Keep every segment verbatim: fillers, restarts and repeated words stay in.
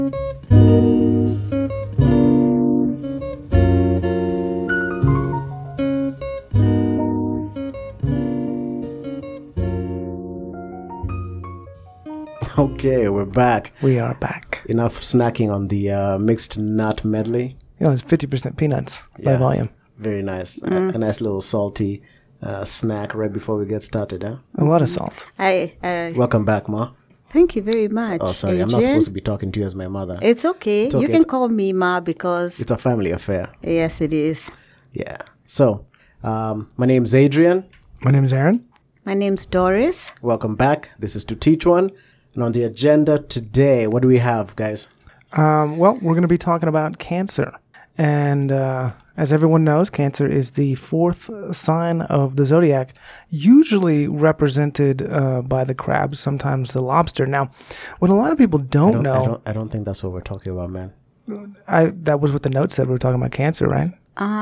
Okay, we're back. We are back. Enough snacking on the uh, mixed nut medley. You know, it's fifty percent peanuts by Yeah. volume. Very nice. Mm. A, a nice little salty uh, snack right before we get started, huh? A lot of salt. I, uh, Welcome back, Ma. thank you very much. Oh, sorry. Adrian. I'm not supposed to be talking to you as my mother. It's okay. It's okay. You can It's- call me Ma because... It's a family affair. Yes, it is. Yeah. So, um, my name's Adrian. My name's Aaron. My name's Doris. Welcome back. This is To Teach One. And on the agenda today, what do we have, guys? Um, well, we're going to be talking about cancer. And uh, as everyone knows, cancer is the fourth sign of the zodiac, usually represented uh, by the crab, sometimes the lobster. Now, what a lot of people don't, I don't, know, I don't, I don't think that's what we're talking about, man. I, that was what the note said. We were talking about cancer, right?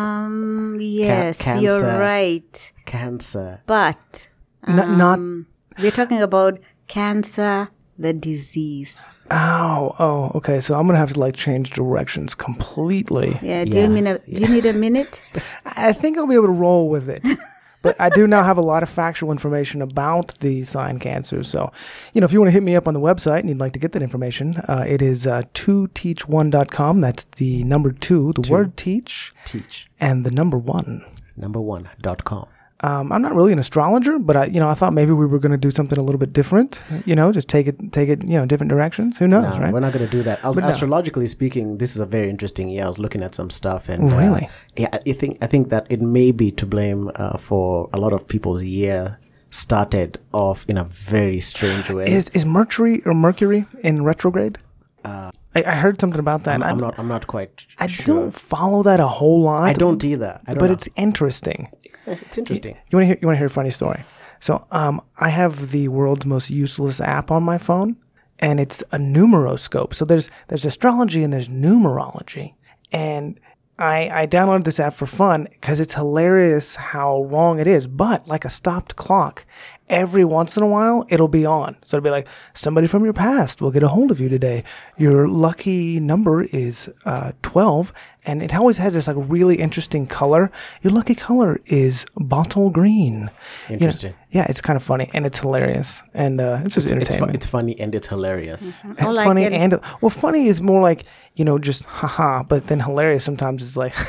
Um, yes, cancer. you're right. Cancer. But N- um, not. we're talking about cancer, the disease. Oh, oh, okay. So I'm gonna have to like change directions completely. Yeah, do Yeah, you mean a, do you need a minute? I think I'll be able to roll with it. But I do now have a lot of factual information about the sign Cancer. So, you know, if you want to hit me up on the website and you'd like to get that information, uh, it is uh, two teach one dot com. That's the number two, the Two. word teach, Teach. and the number one. Number one dot com. Um, I'm not really an astrologer, but I, you know, I thought maybe we were going to do something a little bit different. You know, just take it, take it, you know, different directions. Who knows, No, right? we're not going to do that. As- But no. Astrologically speaking, this is a very interesting year. I was looking at some stuff, and uh, Really? yeah, I think I think that it may be to blame uh, for a lot of people's year started off in a very strange way. Is is Mercury or Mercury in retrograde? Uh, I, I heard something about that. I'm, and I'm not. I'm not quite. I sure. don't follow that a whole lot. I don't either. I don't but know. it's interesting. it's interesting. You want to hear? You want to hear a funny story? So, um, I have the world's most useless app on my phone, and it's a numeroscope. So there's there's astrology and there's numerology, and I I downloaded this app for fun because it's hilarious how wrong it is. But like a stopped clock, every once in a while it'll be on. So it'll be like, somebody from your past will get a hold of you today. Your lucky number is uh, twelve, and it always has this like really interesting color. Your lucky color is bottle green. You know, Interesting. yeah, it's kind of funny and it's hilarious, and uh, it's just It's, fu- entertainment. it's funny and it's hilarious. And Oh, like funny in- and well, funny is more like, you know, just haha, but then hilarious sometimes is like,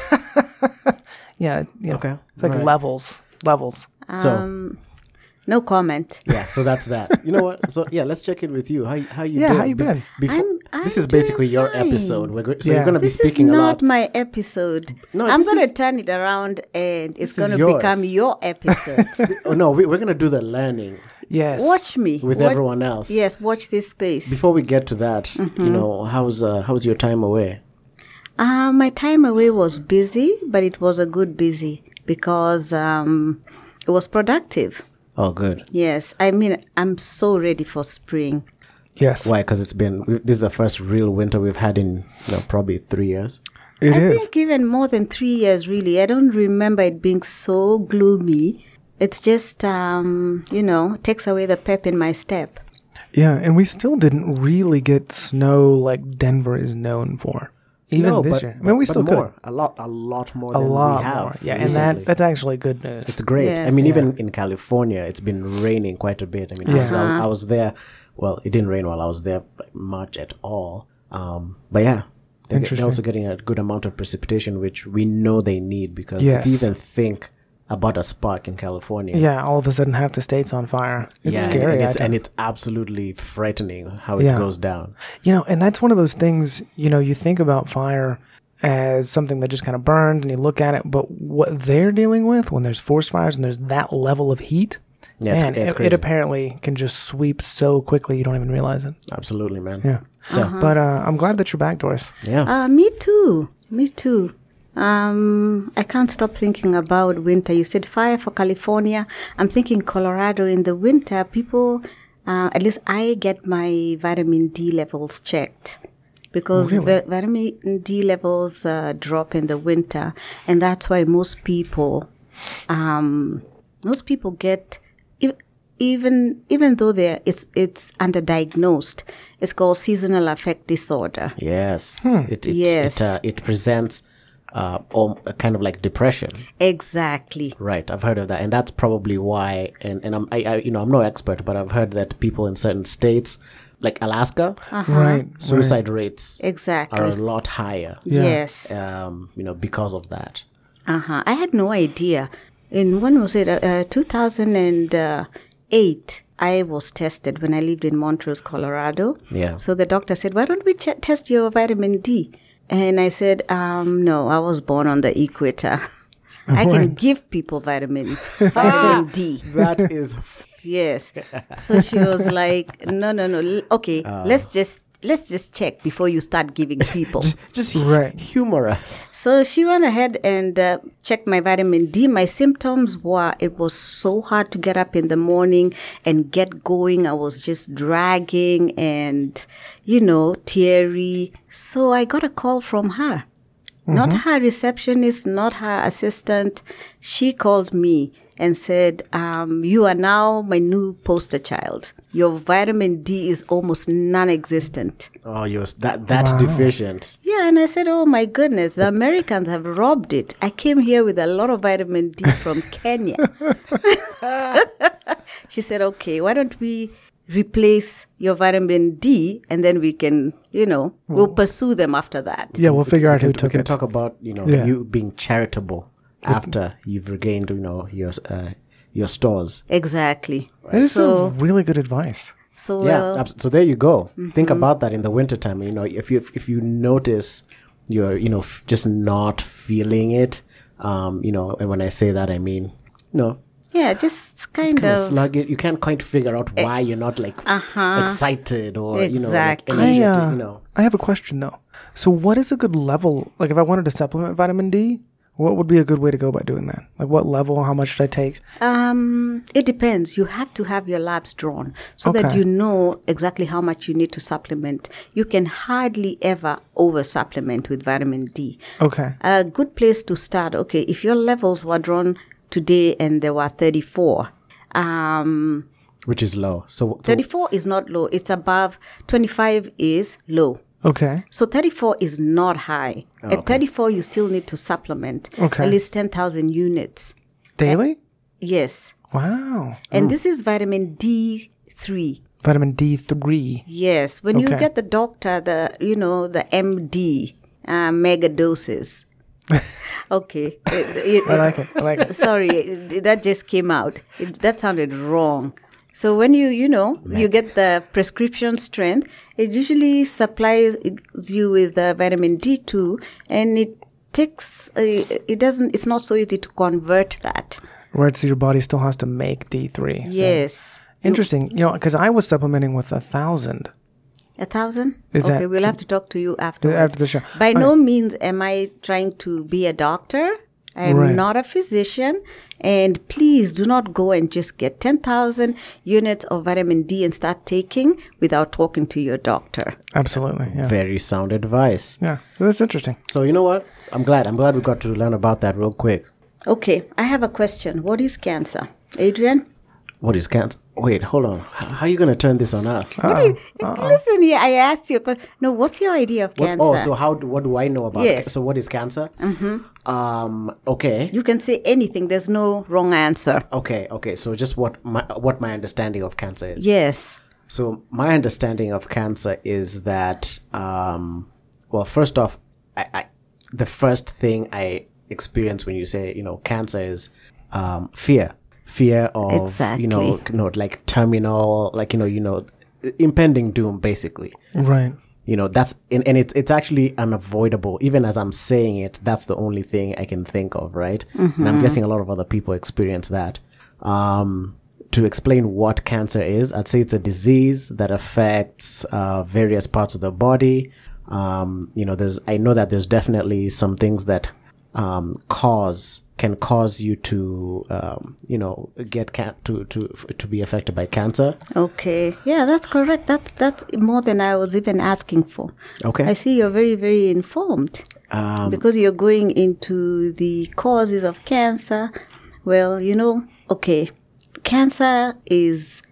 yeah, you know, Okay, it's like alright. levels, levels. So Um, no comment. yeah, so that's that. You know what? So yeah, let's check in with you. How how you Yeah, doing? how you Be- been? Before, I'm- I'm this is doing basically your fine. episode. We're go- so Yeah. you're going to be This is speaking a not lot. my episode. No, I'm this going is- to turn it around and it's This going is to yours. become your episode. Oh no, we, we're going to do the learning Yes. Watch me. with Watch- everyone else. Yes, watch this space. Before we get to that, Mm-hmm. you know, how's uh, how's your time away? Uh, my time away was busy, but it was a good busy because um, it was productive. Oh, good. Yes, I mean, I'm so ready for spring. Yes. Why? Because it's been we- this is the first real winter we've had in you know, probably three years. It I is. think even more than three years, really. I don't remember it being so gloomy. It's just, um, you know, takes away the pep in my step. Yeah, and we still didn't really get snow like Denver is known for. Even no, this but, year. I mean, we but still more, could. a lot, a lot more A than lot we have. more. Yeah, and recently. that that's actually good news. It's great. I Yes. mean, Yeah. even in California, it's been raining quite a bit. I mean, I, was, I, was, I was there. Well, it didn't rain while I was there like, much at all. Um, but yeah, they're, get- they're also getting a good amount of precipitation, which we know they need because Yes. if you even think about a spark in California, Yeah, all of a sudden half the state's on fire. It's yeah, scary. and I it's, think. and it's absolutely frightening how it Yeah. goes down. You know, and that's one of those things, you know, you think about fire as something that just kind of burns and you look at it, but what they're dealing with when there's forest fires and there's that level of heat, Yeah, it's- man, it's it, crazy. it apparently can just sweep so quickly you don't even realize it. Absolutely, man. Yeah. So But uh, I'm glad that you're back, Doris. yeah, Uh, me too. Me too. Um, I can't stop thinking about winter. You said fire for California. I'm thinking Colorado in the winter. People, uh, at least I get my vitamin D levels checked because Really? vi- vitamin D levels uh, drop in the winter, and that's why most people, um, most people get. If, even even though there it's it's underdiagnosed, it's called seasonal affect disorder. Yes, hmm. it it yes. it, uh, it presents uh, um, a kind of like depression. Exactly. Right, I've heard of that, and that's probably why. And and I'm I, I you know I'm no expert, but I've heard that people in certain states, like Alaska, uh-huh. right, suicide right. rates exactly are a lot higher. Yeah. Yes, um, you know because of that. Uh huh. I had no idea. In when was it? Uh, two thousand eight. I was tested when I lived in Montrose, Colorado. Yeah. So the doctor said, "Why don't we ch- test your vitamin D?" And I said, um, "No, I was born on the equator. I can Right. give people vitamin vitamin D." That is. Yes. So she was like, "No, no, no. L- Okay, uh, let's just let's just check before you start giving people." Just right. humor us. So she went ahead and uh, checked my vitamin D. My symptoms were, it was so hard to get up in the morning and get going. I was just dragging and, you know, teary. So I got a call from her. Mm-hmm. Not her receptionist, not her assistant. She called me and said, um, "You are now my new poster child. Your vitamin D is almost non-existent." Oh, you're that that's wow. deficient. Yeah, and I said, "Oh my goodness, the Americans have robbed it. I came here with a lot of vitamin D from Kenya." She said, "Okay, why don't we replace your vitamin D and then we can, you know, we'll pursue them after that." Yeah, we'll figure we out can, who we took can it. talk about you know Yeah. you being charitable after you've regained you know your uh, your stores. Exactly. That is so, some really good advice. so Yeah, well, abs- so there you go. Mm-hmm. Think about that in the wintertime. You know, if you if you notice you're you know f- just not feeling it, um, you know, and when I say that I mean no. yeah, just kind, Kind of of, sluggish. You can't quite figure out why you're not like Uh-huh. excited or you know like Exactly. I, energetic. uh, You know, I have a question though. So what is a good level? Like if I wanted to supplement vitamin D, what would be a good way to go about doing that? Like what level? How much should I take? Um, it depends. You have to have your labs drawn so that Okay. you know exactly how much you need to supplement. You can hardly ever over supplement with vitamin D. Okay. A good place to start, okay, if your levels were drawn today and they were thirty-four, um, which is low. So, so thirty-four is not low. It's above. twenty-five is low. Okay. So thirty-four is not high. Oh, At okay. thirty-four, you still need to supplement Okay. at least ten thousand units. Daily? Yes. Wow. And this is vitamin D three. Vitamin D three. Yes. When you Okay. get the doctor, the, you know, the M D, uh, mega doses. Okay. It- it- I like it. I like it. Sorry, it- that just came out. It, that sounded wrong. So when you, you know, you get the prescription strength, it usually supplies you with uh, vitamin D two, and it takes, uh, it doesn't, it's not so easy to convert that. Right. So your body still has to make D three. So. Yes. Interesting. You know, because I was supplementing with a thousand. A thousand? Is okay, that- we'll have to talk to you afterwards. After the show. By Okay. no means am I trying to be a doctor. I'm Right. not a physician. And please do not go and just get ten thousand units of vitamin D and start taking without talking to your doctor. Absolutely. Yeah. very sound advice. Yeah. So that's interesting. So you know what? I'm glad. I'm glad we got to learn about that real quick. Okay, I have a question. What is cancer? Adrian? What is cancer? Wait, hold on. H- How are you going to turn this on us? What do you, listen here, I asked you a question. No, what's your idea of What- cancer? oh, so how? Do, what do I know about? Yes. Ca- so what is cancer? Mm-hmm. Um. Okay. You can say anything. There's no wrong answer. Okay. Okay. So just what my what my understanding of cancer is. Yes. So my understanding of cancer is that, um, well, first off, I, I, the first thing I experience when you say, you know, cancer is um, fear, fear of, Exactly. you know, you know, like terminal, like you know, you know, impending doom, basically. Right. You know, that's and, and it's it's actually unavoidable. Even as I'm saying it, that's the only thing I can think of, right? And I'm guessing a lot of other people experience that. Um, to explain what cancer is, I'd say it's a disease that affects uh, various parts of the body. Um, you know, there's I know that there's definitely some things that um, cause can cause you to um, you know get can- to to to be affected by cancer. Okay. Yeah, that's correct. That's that's more than I was even asking for. Okay. I see you're very, very informed. Um, because you're going into the causes of cancer. Well, you know, okay. cancer is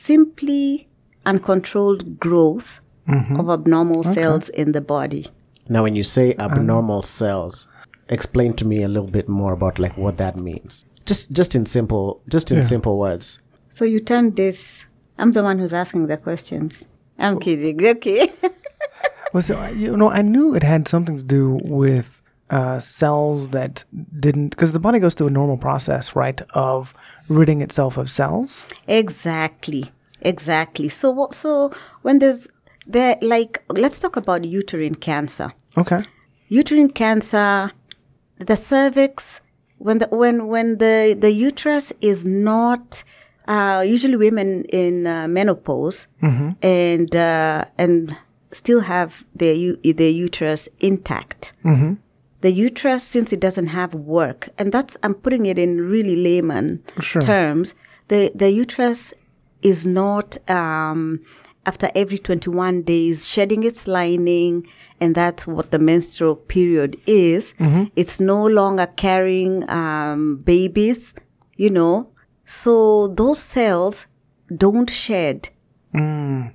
simply uncontrolled growth mm-hmm. of abnormal okay. cells in the body. Now, when you say abnormal um, cells, explain to me a little bit more about like what that means. Just, just in simple, just in yeah. simple words. So you turn this. I'm the one who's asking the questions. I'm well, kidding. Okay. Well, so you know, I knew it had something to do with uh, cells that didn't, because the body goes through a normal process, right, of ridding itself of cells. Exactly. Exactly. So, so when there's there, like, let's talk about uterine cancer. Okay. Uterine cancer, the cervix, when the when when the the uterus is not. Uh, usually women in uh, menopause mm-hmm. and uh, and still have their u- their uterus intact. Mm-hmm. The uterus, since it doesn't have work, and that's I'm putting it in really layman sure. terms. The the uterus is not um, after every twenty-one days shedding its lining, and that's what the menstrual period is. Mm-hmm. It's no longer carrying um, babies, you know. So those cells don't shed. Mm.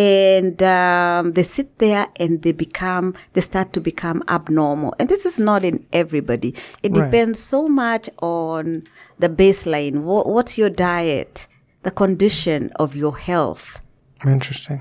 And um, they sit there and they become, they start to become abnormal. And this is not in everybody. It right. depends so much on the baseline. What, what's your diet? The condition of your health. Interesting.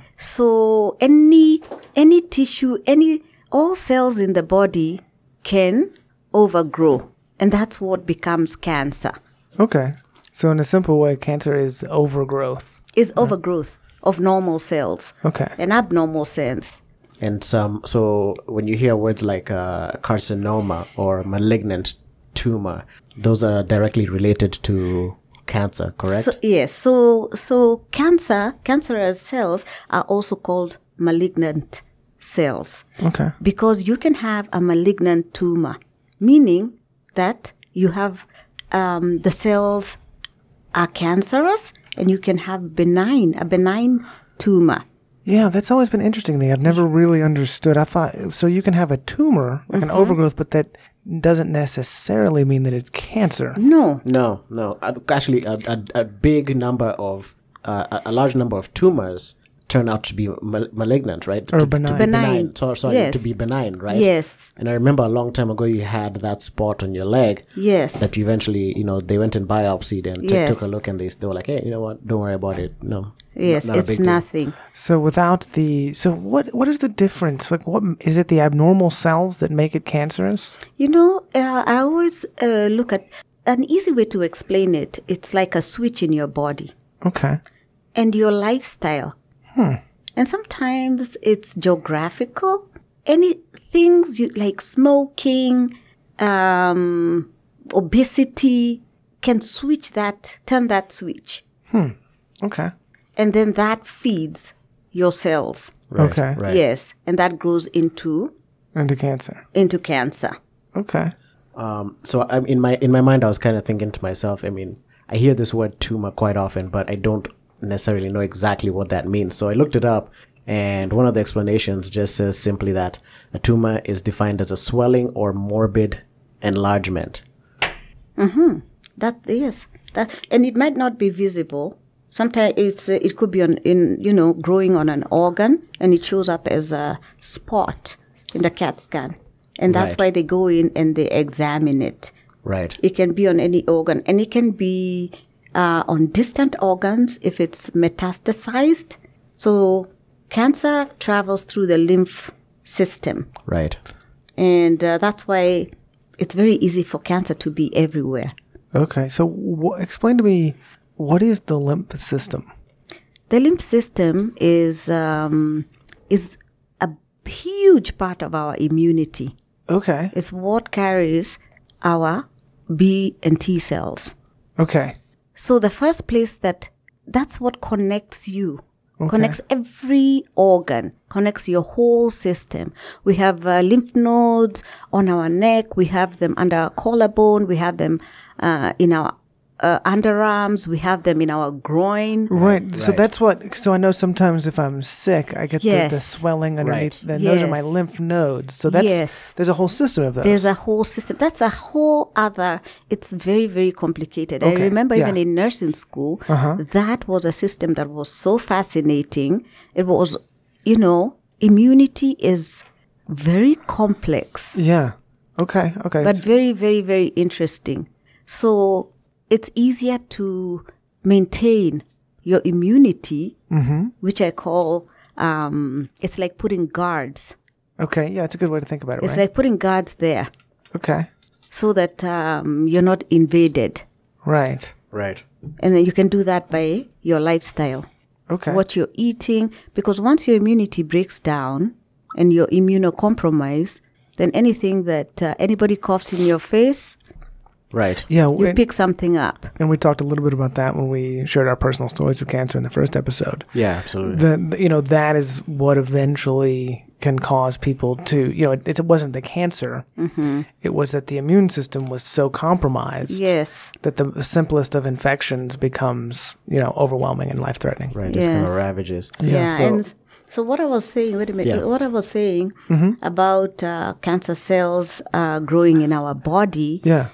So any, any tissue, any, all cells in the body can overgrow. And that's what becomes cancer. Okay. So in a simple way, cancer is overgrowth. Is yeah. overgrowth of normal cells. Okay. And abnormal cells. And some, so when you hear words like uh, carcinoma or malignant tumor, those are directly related to cancer, correct? So, yes. So so cancer, cancerous cells are also called malignant cells. Okay. Because you can have a malignant tumor, meaning that you have um, the cells are cancerous, and you can have benign, a benign tumor. Yeah, that's always been interesting to me. I've never really understood. I thought, so you can have a tumor, like mm-hmm. an overgrowth, but that doesn't necessarily mean that it's cancer. No. No, no. Actually, a, a, a big number of, uh, a large number of tumors turn out to be mal- malignant, right? Or to, benign. To benign. benign. So, sorry, yes. to be benign, right? Yes. And I remember a long time ago you had that spot on your leg. Yes. That you eventually, you know, they went and biopsied and yes. t- took a look and they, they were like, hey, you know what? Don't worry about it. No. Yes, not, not it's nothing. So without the, so what? What is the difference? Like, what is it? The abnormal cells that make it cancerous? You know, uh, I always uh, look at an easy way to explain it. It's like a switch in your body. Okay. And your lifestyle. Hmm. And sometimes it's geographical. Any things you like smoking, um, obesity can switch that, turn that switch. Hmm. Okay. And then that feeds your cells. Right, okay. Right. Yes. And that grows into into cancer. Into cancer. Okay. Um, so I'm in my in my mind, I was kind of thinking to myself. I mean, I hear this word tumor quite often, but I don't necessarily know exactly what that means. So I looked it up, and one of the explanations just says simply that a tumor is defined as a swelling or morbid enlargement. Mm-hmm. That yes. That and it might not be visible. Sometimes it's uh, it could be on in you know growing on an organ, and it shows up as a spot in the CAT scan, and that's right. why they go in and they examine it. Right. It can be on any organ, and it can be uh, on distant organs if it's metastasized. So cancer travels through the lymph system. Right. And uh, that's why it's very easy for cancer to be everywhere. Okay. So w- explain to me, what is the lymph system? The lymph system is um, is a huge part of our immunity. Okay. It's what carries our B and T cells. Okay. So the first place that, that's what connects you. Okay. Connects every organ, connects your whole system. We have uh, lymph nodes on our neck. We have them under our collarbone. We have them uh, in our uh, underarms. We have them in our groin. Right. Right. So that's what. So I know sometimes if I'm sick, I get Yes. the, the swelling underneath. Right. Then those are my Yes. lymph nodes. So that's Yes. there's a whole system of those. There's a whole system. That's a whole other. It's very, very complicated. I Okay, remember even yeah. in nursing school, Uh-huh. that was a system that was so fascinating. It was, you know, immunity is very complex, yeah. Okay. Okay. but very, very, very interesting. So it's easier to maintain your immunity, Mm-hmm. which I call, um, it's like putting guards. okay. Yeah, it's a good way to think about it. It's right. like putting guards there okay. so that um, you're not invaded. Right. Right. And then you can do that by your lifestyle, Okay. what you're eating. Because once your immunity breaks down and you're immunocompromised, then anything that uh, anybody coughs in your face, Right. Yeah. you and, pick something up. and we talked a little bit about that when we shared our personal stories of cancer in the first episode. Yeah, absolutely. The, the you know that is what eventually can cause people to you know it, it wasn't the cancer. Mm-hmm. It was that the immune system was so compromised. Yes. That the simplest of infections becomes, you know, overwhelming and life-threatening. Right. This kind of Yes. ravages. Yeah. so- and so what I was saying, wait a minute, Yeah. what I was saying Mm-hmm. about uh, cancer cells uh, growing in our body. Yeah.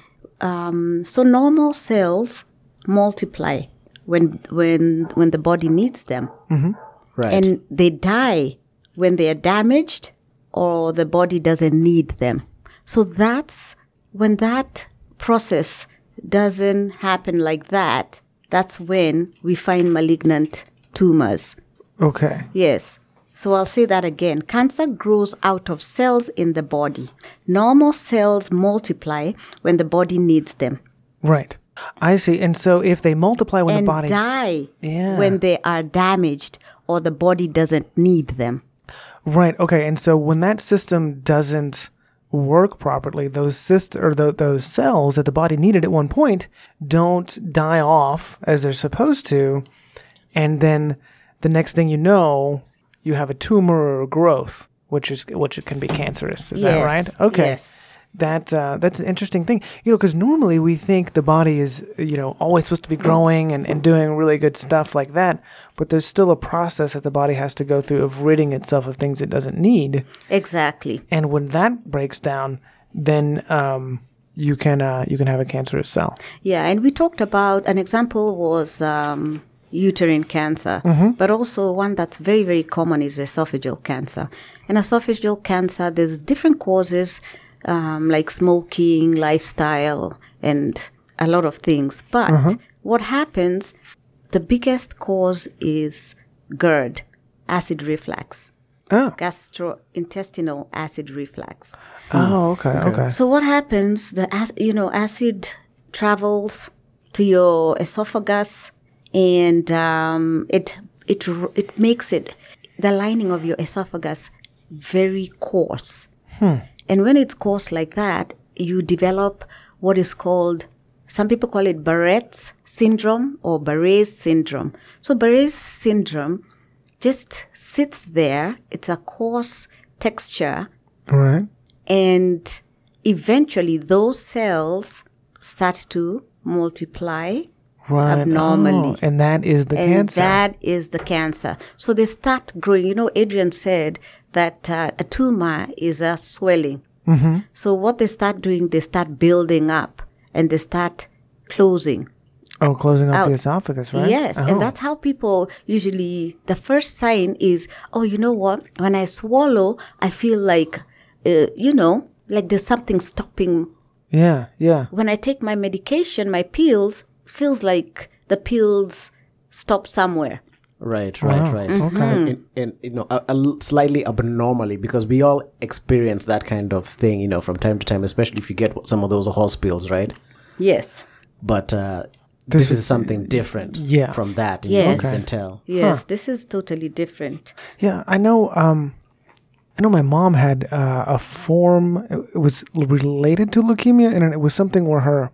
Um, so normal cells multiply when when when the body needs them. Right. And they die when they are damaged or the body doesn't need them. So that's when that process doesn't happen like that, that's when we find malignant tumors. Okay. Yes. So I'll say that again. Cancer grows out of cells in the body. Normal cells multiply when the body needs them. Right. I see. And so if they multiply when and the body die Yeah. when they are damaged or the body doesn't need them. Right. Okay. And so when that system doesn't work properly, those cyst or th- those cells that the body needed at one point don't die off as they're supposed to, and then the next thing you know, you have a tumor or a growth, which is which can be cancerous. Is that Yes, right? Okay. yes. That uh, that's an interesting thing, you know, because normally we think the body is, you know, always supposed to be growing and, and doing really good stuff like that, but there's still a process that the body has to go through of ridding itself of things it doesn't need, Exactly. and when that breaks down, then um, you can uh, you can have a cancerous cell. Yeah, and we talked about, an example was um, uterine cancer, but also one that's very, very common is esophageal cancer. And esophageal cancer, there's different causes, um, like smoking, lifestyle, and a lot of things. But what happens, the biggest cause is GERD, acid reflux, Oh, gastrointestinal acid reflux. oh, okay, okay, So what happens, the ac- you know, acid travels to your esophagus, and um, it it r- it makes it, the lining of your esophagus, very coarse. And when it's coarse like that, you develop what is called, some people call it Barrett's syndrome or Barrett's syndrome. So Barrett's syndrome just sits there. It's a coarse texture, all right, and eventually those cells start to multiply right, abnormally. Oh, and that is the and cancer. that is the cancer. So they start growing. You know, Adrian said that uh, a tumor is a swelling. Mm-hmm. So what they start doing, they start building up and they start closing. oh, closing up out. the esophagus, right? Yes, Oh. and that's how people usually, the first sign is, oh, you know what? When I swallow, I feel like, uh, you know, like there's something stopping. yeah, yeah. When I take my medication, my pills, feels like the pills stop somewhere. Right, right, Wow. right. Okay. And, and you know, a, a l- slightly abnormally, because we all experience that kind of thing, you know, from time to time, especially if you get some of those hospitals, right? Yes. But uh, This this, is- is something different Yeah. from that. You Yes. know, you can tell. Yes, this is totally different. Yeah, I know. Um, I know my mom had uh, a form. It was related to leukemia, and it was something where her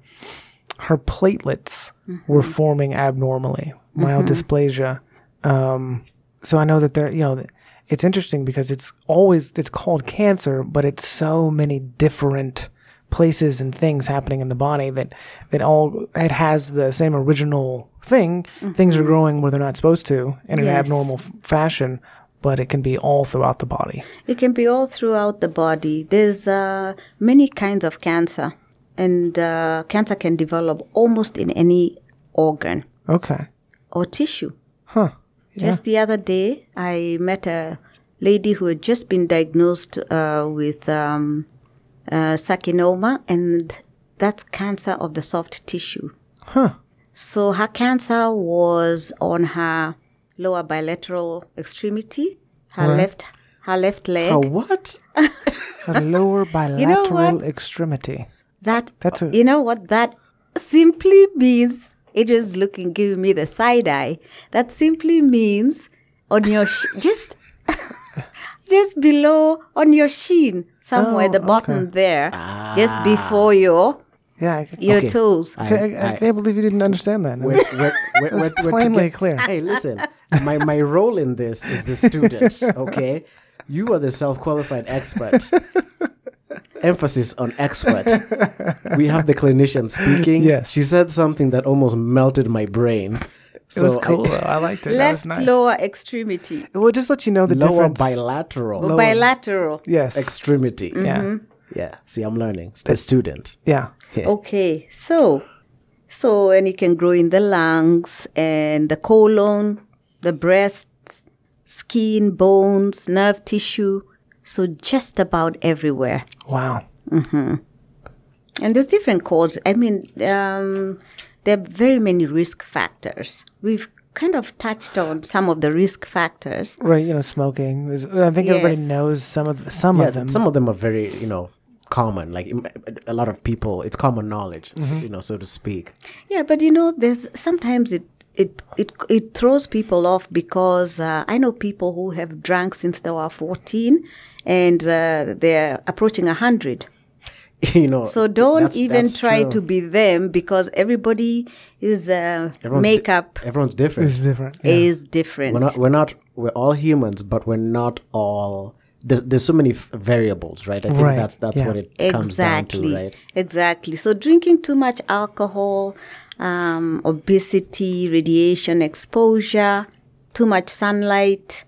her platelets were forming abnormally, myodysplasia. Um, so I know that there. You know, it's interesting because it's always it's called cancer, but it's so many different places and things happening in the body that that all it has the same original thing. Mm-hmm. Things are growing where they're not supposed to in an yes. abnormal f- fashion, but it can be all throughout the body. It can be all throughout the body. There's uh, many kinds of cancer, and uh, cancer can develop almost in any organ. Okay. Or tissue. Huh. Yeah. Just the other day, I met a lady who had just been diagnosed uh, with um, uh, sarcoma, and that's cancer of the soft tissue. Huh. So her cancer was on her lower bilateral extremity, her right. left, her left leg. Her what? Her lower bilateral you know what? extremity. That that's a, you know what that simply means. It is looking, giving me the side eye. That simply means on your sh- just. Just below on your shin, somewhere oh, at the bottom okay. there, ah. just before your yeah, your okay. toes. I, I, I can't believe you didn't understand that. We're, we're, we're, we're, we're plainly get, clear. Hey, listen, my, my role in this is the student, okay? You are the self-qualified expert. Emphasis on expert. We have the clinician speaking. Yes. She said something that almost melted my brain. It so was cool, I, though. I liked it. Left that was nice. lower extremity. We'll just let you know the lower difference. bilateral Lower. Bilateral. Yes. extremity. Mm-hmm. Yeah. Yeah. See, I'm learning. It's the student. Yeah. Yeah. Okay, so so and it can grow in the lungs and the colon, the breasts, skin, bones, nerve tissue. So just about everywhere. Wow. Mm-hmm. And there's different causes. I mean, um, there are very many risk factors. We've kind of touched on some of the risk factors. Right, you know, smoking. There's, I think Yes. everybody knows some of the, some Yeah, of them. some of them are very, you know, common. Like im- a lot of people, it's common knowledge, Mm-hmm. you know, so to speak. Yeah, but you know, there's sometimes it it it, it throws people off because uh, I know people who have drank since they were fourteen and uh, they're approaching a hundred. You know, So don't that's- even that's try true. to be them because everybody is uh, Everyone's di- makeup everyone's different. It's different. Yeah. is different. We're not. We're not. We're all humans, but we're not all. There's, there's so many f- variables, right? I think Right, that's that's yeah. what it comes down to, Exactly. right? Exactly. So drinking too much alcohol, um, obesity, radiation exposure, too much sunlight,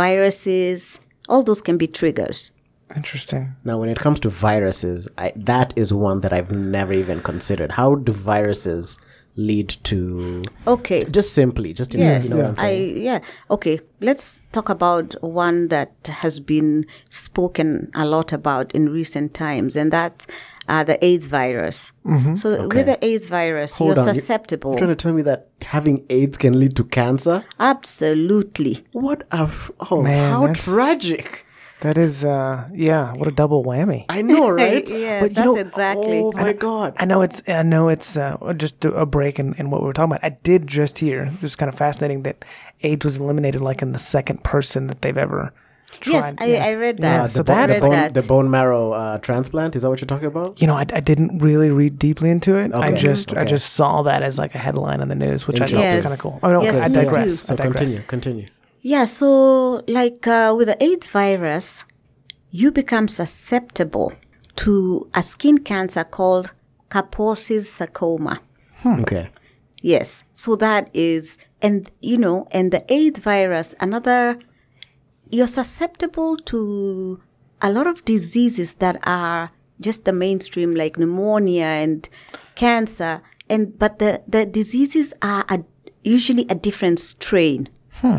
viruses, all those can be triggers. Interesting. Now, when it comes to viruses, I, that is one that I've never even considered. How do viruses lead to? Okay. Just simply, just in, Yes, you know what I'm I saying? yeah. Okay, let's talk about one that has been spoken a lot about in recent times, and that's uh, the AIDS virus. Mm-hmm. So Okay. with the AIDS virus, Hold you're on, you- susceptible. You're trying to tell me that having AIDS can lead to cancer? Absolutely. What a oh, Man, how that's- tragic! That is, uh, yeah, what a double whammy. I know, right? Yes, that's exactly. Oh my god! I know it's, I know it's uh, just a break in, in what we were talking about. I did just hear, it was kind of fascinating that AIDS was eliminated like in the second person that they've ever tried. Yes, I, Yeah. I read Yeah, that. Uh, so the, bo- that- the, read bone, that. the bone marrow uh, transplant, is that what you're talking about? You know, I, I didn't really read deeply into it. I Okay. just I Okay. just saw that as like a headline in the news, which I thought Yes. was kind of cool. Oh, no, Yes, okay, I me digress. too. So I digress. continue, continue. Yeah, so like uh, with the AIDS virus, you become susceptible to a skin cancer called Kaposi's sarcoma. Okay. Yes. So that is, and you know, and the AIDS virus, another, you're susceptible to a lot of diseases that are just the mainstream, like pneumonia and cancer. And, but the, the diseases are a, usually a different strain.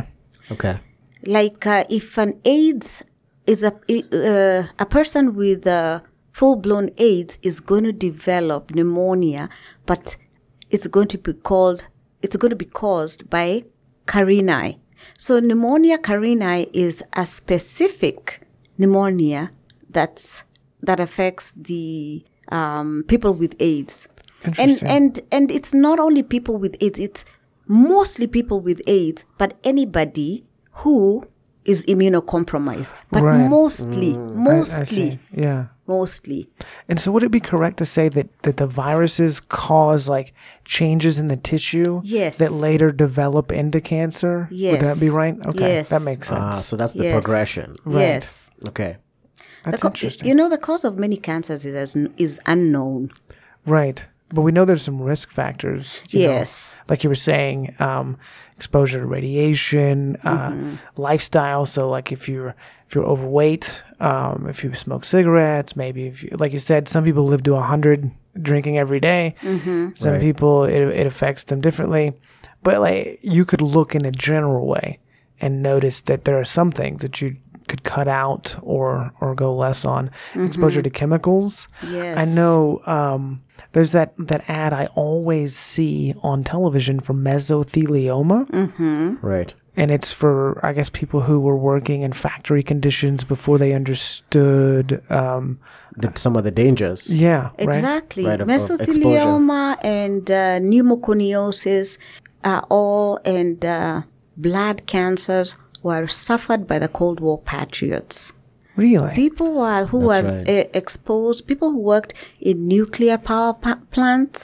Okay. Like uh, if an AIDS is a, uh, a person with uh, full-blown AIDS is going to develop pneumonia, but it's going to be called, it's going to be caused by carinii. So pneumonia carinii is a specific pneumonia that's, that affects the um, people with AIDS. And, Interesting. and, and it's not only people with AIDS, it's mostly people with AIDS, but anybody who is immunocompromised. But Right. mostly, I- I mostly, see. Yeah. mostly. And so would it be correct to say that, that the viruses cause like changes in the tissue Yes. that later develop into cancer? Would that Yes. be right? Okay. Yes. That makes sense. Ah, so that's the Yes. progression. Right. Yes. Okay. That's co- interesting. You know, the cause of many cancers is as, is unknown. Right. But we know there's some risk factors. You Yes. know, like you were saying, um, exposure to radiation, uh, Mm-hmm. lifestyle. So, like if you're if you're overweight, um, if you smoke cigarettes, maybe if you, like you said, some people live to a hundred drinking every day. Mm-hmm. Some Right. people it it affects them differently. But like you could look in a general way and notice that there are some things that you could cut out or or go less on. Exposure to chemicals. Yes. I know um, there's that, that ad I always see on television for mesothelioma. Right. And it's for, I guess, people who were working in factory conditions before they understood. Um, The, some of the dangers. yeah, right? Exactly. Right, of- of Mesothelioma and uh, pneumoconiosis are all, and uh, blood cancers were suffered by the Cold War patriots. Really? People who are, who That's were right. uh, exposed, people who worked in nuclear power pa- plants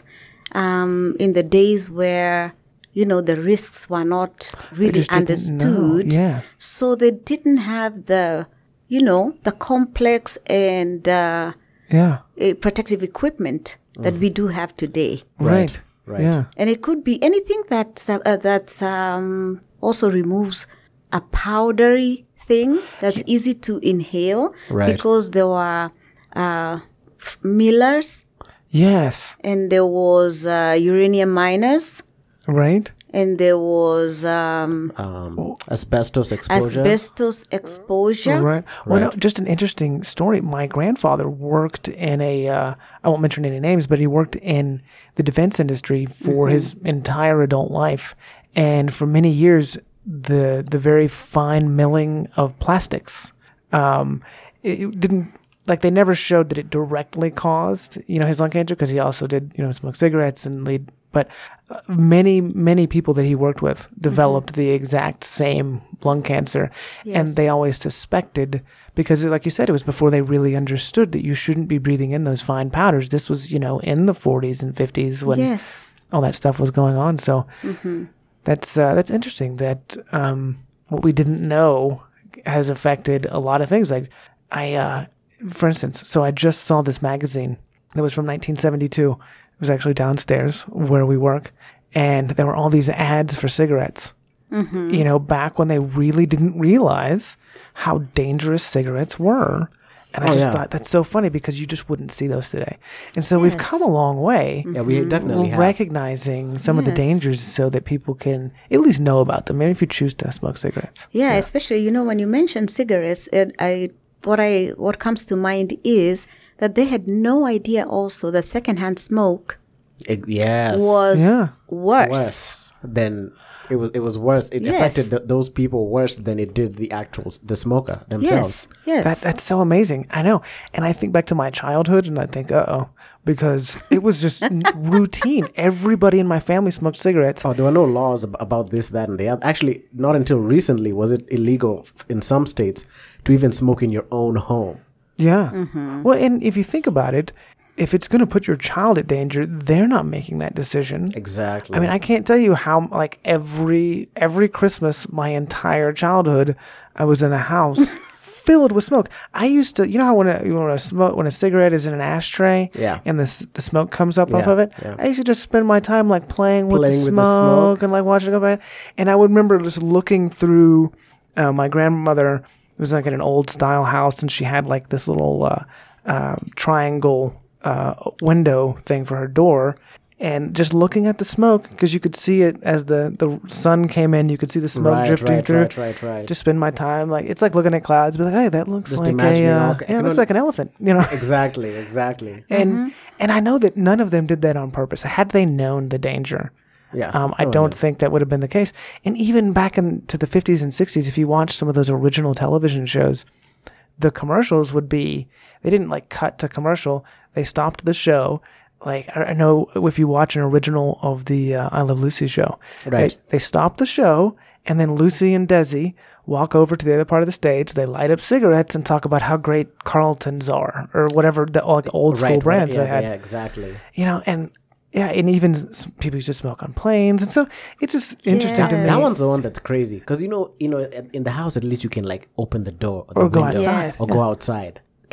um, in the days where, you know, the risks were not really just didn't know. understood. Yeah. So they didn't have the, you know, the complex and uh, Yeah. uh, protective equipment that we do have today. Right. Right. Yeah. And it could be anything that's, uh, uh, that's um, also removes a powdery thing that's easy to inhale, Right. because there were uh, f- millers Yes. and there was uh, uranium miners Right. and there was um, Um, asbestos exposure. asbestos exposure. Right. Well, no, Right. just an interesting story. My grandfather worked in a, uh, I won't mention any names, but he worked in the defense industry for his entire adult life. And for many years, the the very fine milling of plastics, um, it, it didn't, like they never showed that it directly caused, you know, his lung cancer, because he also did, you know, smoke cigarettes and lead, but uh, many, many people that he worked with developed the exact same lung cancer. And Yes. they always suspected, because like you said, it was before they really understood that you shouldn't be breathing in those fine powders. This was, you know, in the forties and fifties when Yes. all that stuff was going on. So that's, uh, that's interesting that, um, what we didn't know has affected a lot of things. Like I, uh, for instance, so I just saw this magazine that was from nineteen seventy-two. It was actually downstairs where we work. And there were all these ads for cigarettes. You know, back when they really didn't realize how dangerous cigarettes were. And I Oh, just yeah. thought that's so funny because you just wouldn't see those today. And so we've Yes. come a long way. Yeah, we definitely have. Recognizing some of the Yes. dangers so that people can at least know about them, maybe if you choose to smoke cigarettes. Yeah, especially, you know, when you mention cigarettes, it, I what I what comes to mind is that they had no idea also that secondhand smoke Ex- yes. was Yeah. worse. worse than it was. It was worse. It Yes. affected th- those people worse than it did the actual the smoker themselves. Yes, yes. That, that's so amazing. I know. And I think back to my childhood and I think, uh oh, because it was just n- routine. Everybody in my family smoked cigarettes. Oh, there were no laws ab- about this, that, and the other. Actually, not until recently was it illegal f- in some states to even smoke in your own home. Yeah. Well, and if you think about it, if it's going to put your child at danger, they're not making that decision. Exactly. I mean, I can't tell you how, like, every every Christmas, my entire childhood, I was in a house filled with smoke. I used to, you know how when a, when a smoke, when a cigarette is in an ashtray, Yeah. and the s- the smoke comes up off Yeah, of it. yeah. I used to just spend my time like playing with, Playing the, with smoke the smoke. and like watching it go by. And I would remember just looking through. Uh, my grandmother was like in an old style house, and she had like this little uh, uh, triangle uh, window thing for her door. And just looking at the smoke, because you could see it as the, the sun came in, you could see the smoke Right, drifting right, through. right, right, right. Just spend my time like it's like looking at clouds, be like, hey, that looks Just like a imagining uh, all- I yeah, it can looks un- like an elephant, you know. exactly, exactly. and and I know that none of them did that on purpose. Had they known the danger, Yeah. um, I Oh, don't yeah. think that would have been the case. And even back into the fifties and sixties, if you watch some of those original television shows, the commercials would be, they didn't like cut to commercial. They stopped the show. Like, I I know if you watch an original of the uh, I Love Lucy show, Right. they, they stop the show, and then Lucy and Desi walk over to the other part of the stage. They light up cigarettes and talk about how great Carltons are, or whatever the like old school Right, right, brands yeah, they had. Yeah, exactly. You know, and yeah, and even s- people used to smoke on planes, and so it's just interesting to Yes. me. That one's the one that's crazy because you know, you know, at- in the house at least you can like open the door or, the Or go window outside. Yes. or go outside.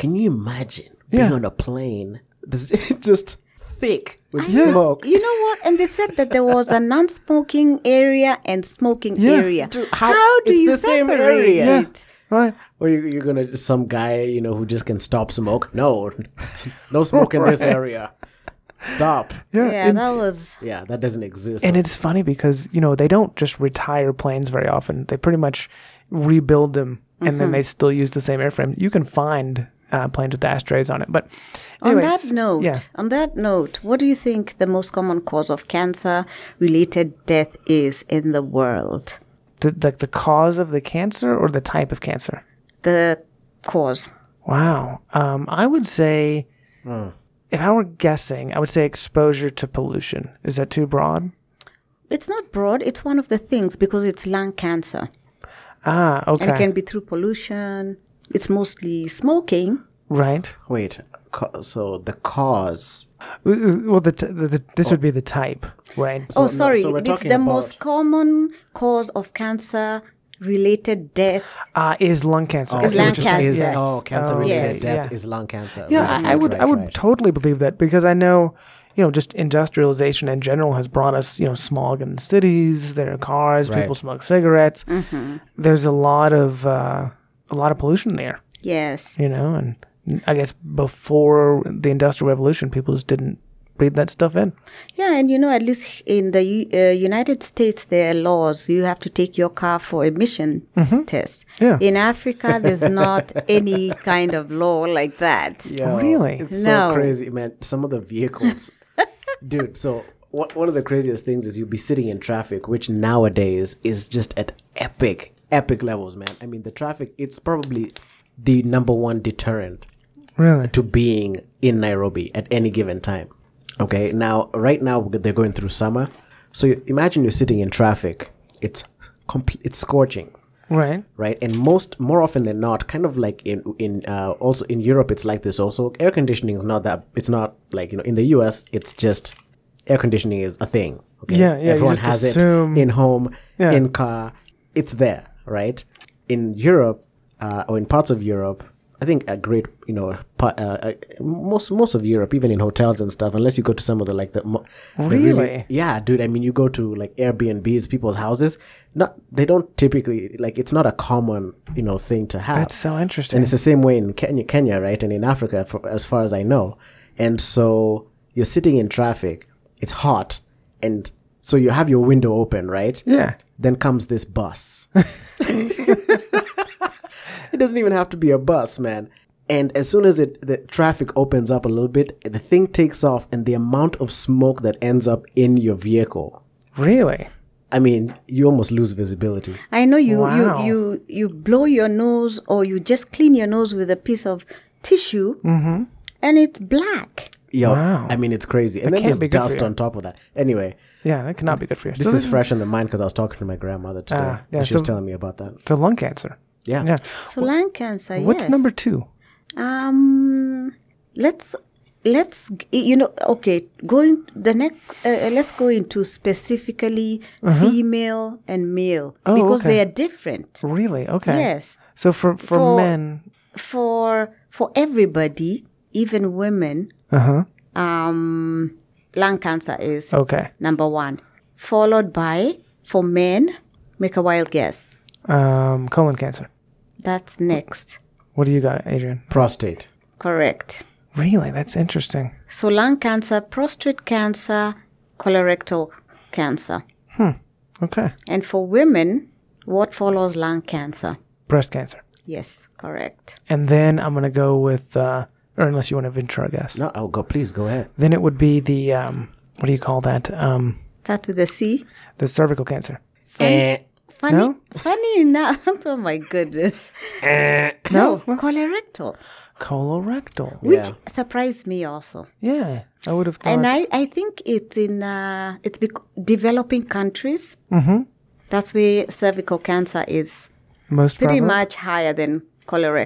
can you imagine Yeah. being on a plane that's just thick with I know. smoke? You know what? And they said that there was a non-smoking area and smoking Yeah. area. Dude, how, how- do it's you the same separate area. Yeah. it? Right. Or you, you're gonna some guy you know who just can stop smoke? No, no smoke in this Right. area. Stop. Yeah. Yeah, and, that was. Yeah, that doesn't exist. and it's funny because, you know, they don't just retire planes very often. They pretty much rebuild them and Mm-hmm. then they still use the same airframe. You can find uh, planes with ashtrays on it. But On anyways, that note, yeah. on that note, what do you think the most common cause of cancer-related death is in the world? The, like the cause of the cancer or the type of cancer? The cause. Wow. Um, I would say, if I were guessing, I would say exposure to pollution. Is that too broad? It's not broad. It's one of the things because it's lung cancer. Ah, okay. And it can be through pollution. It's mostly smoking. Right. Wait, co- so the cause? Well, the, t- the, the this would be the type, right? oh, no, sorry. so we're it's talking the about- most common cause of cancer-related death. Uh, is lung cancer. Is I see lung what you're saying. cancer. Is, Yes. Oh, cancer-related Yes. death Yeah. is lung cancer. Yeah, Right, I, I right, would, right, I would right. totally believe that because I know, you know, just industrialization in general has brought us, you know, smog in the cities. There are cars. Right. People smoke cigarettes. Mm-hmm. There's a lot of uh, a lot of pollution there, Yes. you know, and I guess before the Industrial Revolution, people just didn't breathe that stuff in. Yeah, and you know, at least in the U- uh, United States, there are laws. You have to take your car for emission tests. Yeah. In Africa, there's not any kind of law like that. Yo, Really? It's No. so crazy, man. Some of the vehicles, dude. So what, one of the craziest things is you'll be sitting in traffic, which nowadays is just at epic, epic levels, man. I mean, the traffic, it's probably the number one deterrent Really? to being in Nairobi at any given time. Okay, now, right now, they're going through summer. So you, imagine you're sitting in traffic. It's compl- it's scorching. Right. Right, and most more often than not, kind of like in in uh, also in Europe, it's like this. Also, air conditioning is not that. It's not like you know in the U S. It's just air conditioning is a thing. Okay, Yeah, yeah, you everyone just has assume- it in home, Yeah. in car. It's there, right? In Europe uh, or in parts of Europe, I think a great you know part, uh, uh, most most of Europe, even in hotels and stuff, unless you go to some of the like the, mo- the Really? yeah, dude. I mean, you go to like Airbnbs, people's houses. Not they don't typically like it's not a common you know thing to have. That's so interesting. And it's the same way in Kenya, Kenya, right, and in Africa, for, as far as I know. And so you're sitting in traffic. It's hot, and so you have your window open, right? Yeah. Then comes this bus. It doesn't even have to be a bus, man. And as soon as it the traffic opens up a little bit, the thing takes off, and the amount of smoke that ends up in your vehicle. Really? I mean, you almost lose visibility. I know you, Wow. you, you, you blow your nose or you just clean your nose with a piece of tissue and it's black. Yo, Wow. I mean, it's crazy. And then can't there's be good for dust you. on top of that. Anyway, Yeah, that cannot be good for you. this So is fresh in the mind because I was talking to my grandmother today. Ah, yeah, and she was so- telling me about that. So lung cancer. Yeah. Yeah. So lung cancer, What's yes. number two? Um, let's let's you know okay going the next uh, let's go into specifically female and male Oh, because okay. they are different. Really? Okay. Yes, So for for, For- men, for for everybody, even women, uh huh. um, lung cancer is Okay. number one, followed by for men. Make a wild guess. Um, colon cancer. That's next. What do you got, Adrian? Prostate. Correct. Really? That's interesting. So lung cancer, prostate cancer, colorectal cancer. Okay. And for women, what follows lung cancer? Breast cancer. Yes, correct. And then I'm gonna go with, uh, or unless you want to venture, I guess. No, oh, go. Please go ahead. Then it would be the um, what do you call that? Um, Start with a C. the cervical cancer. Eh, Funny, No? funny enough. Oh my goodness. No, colorectal, Colorectal. which Yeah. surprised me also. Yeah, I would have thought. And I, I think it's in uh, it's bec- developing countries. Mm-hmm. That's where cervical cancer is most pretty prevalent. much higher than colorectal.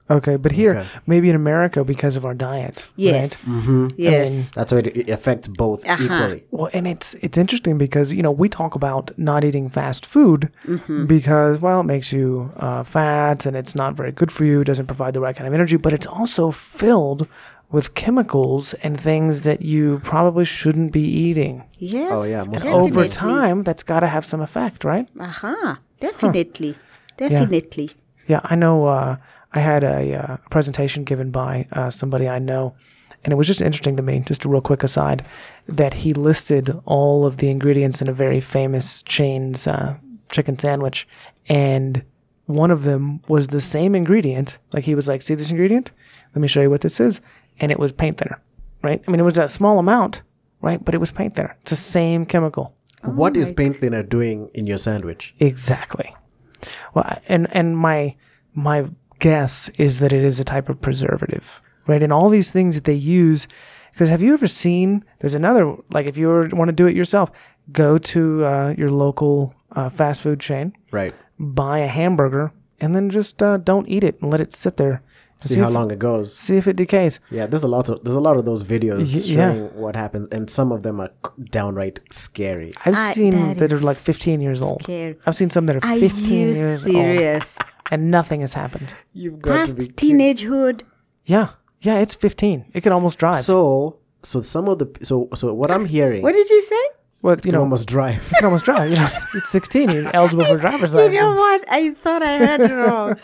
Okay, but here, Okay. maybe in America, because of our diet. Yes. Right? Mm-hmm. Yes. I mean, That's why it, it affects both Uh-huh. equally. Well, and it's it's interesting because, you know, we talk about not eating fast food because, well, it makes you uh, fat and it's not very good for you, doesn't provide the right kind of energy, but it's also filled with chemicals and things that you probably shouldn't be eating. Yes. Oh, yeah, most And over definitely. time, that's got to have some effect, right? Uh-huh. Definitely. Definitely. Yeah, I know. Uh, I had a uh, presentation given by uh, somebody I know, and it was just interesting to me, just a real quick aside, that he listed all of the ingredients in a very famous chain's uh, chicken sandwich, and one of them was the same ingredient. Like, he was like, see this ingredient? Let me show you what this is. And it was paint thinner, right? I mean, it was a small amount, right? But it was paint thinner. It's the same chemical. What is paint thinner doing in your sandwich? Exactly. Well, and and my my guess is that it is a type of preservative, right? And all these things that they use, because have you ever seen? There's another, like, if you were, want to do it yourself, go to uh, your local uh, fast food chain, Right. buy a hamburger, and then just uh, don't eat it and let it sit there. See, how if, long it goes. See if it decays. Yeah, there's a lot of there's a lot of those videos Y- yeah. showing what happens, and some of them are c- downright scary. I've I- seen that that, are is like fifteen years old. scary. I've seen some that are Are fifteen you years serious? old, and nothing has happened. You've got to be Past teenagehood. Yeah, yeah, it's fifteen. It can almost drive. So, so some of the so so what I'm hearing, What did you say? well, you you know, almost drive. you can almost drive. You know, it's sixteen. You're eligible for driver's You license. know what? I thought I heard it wrong.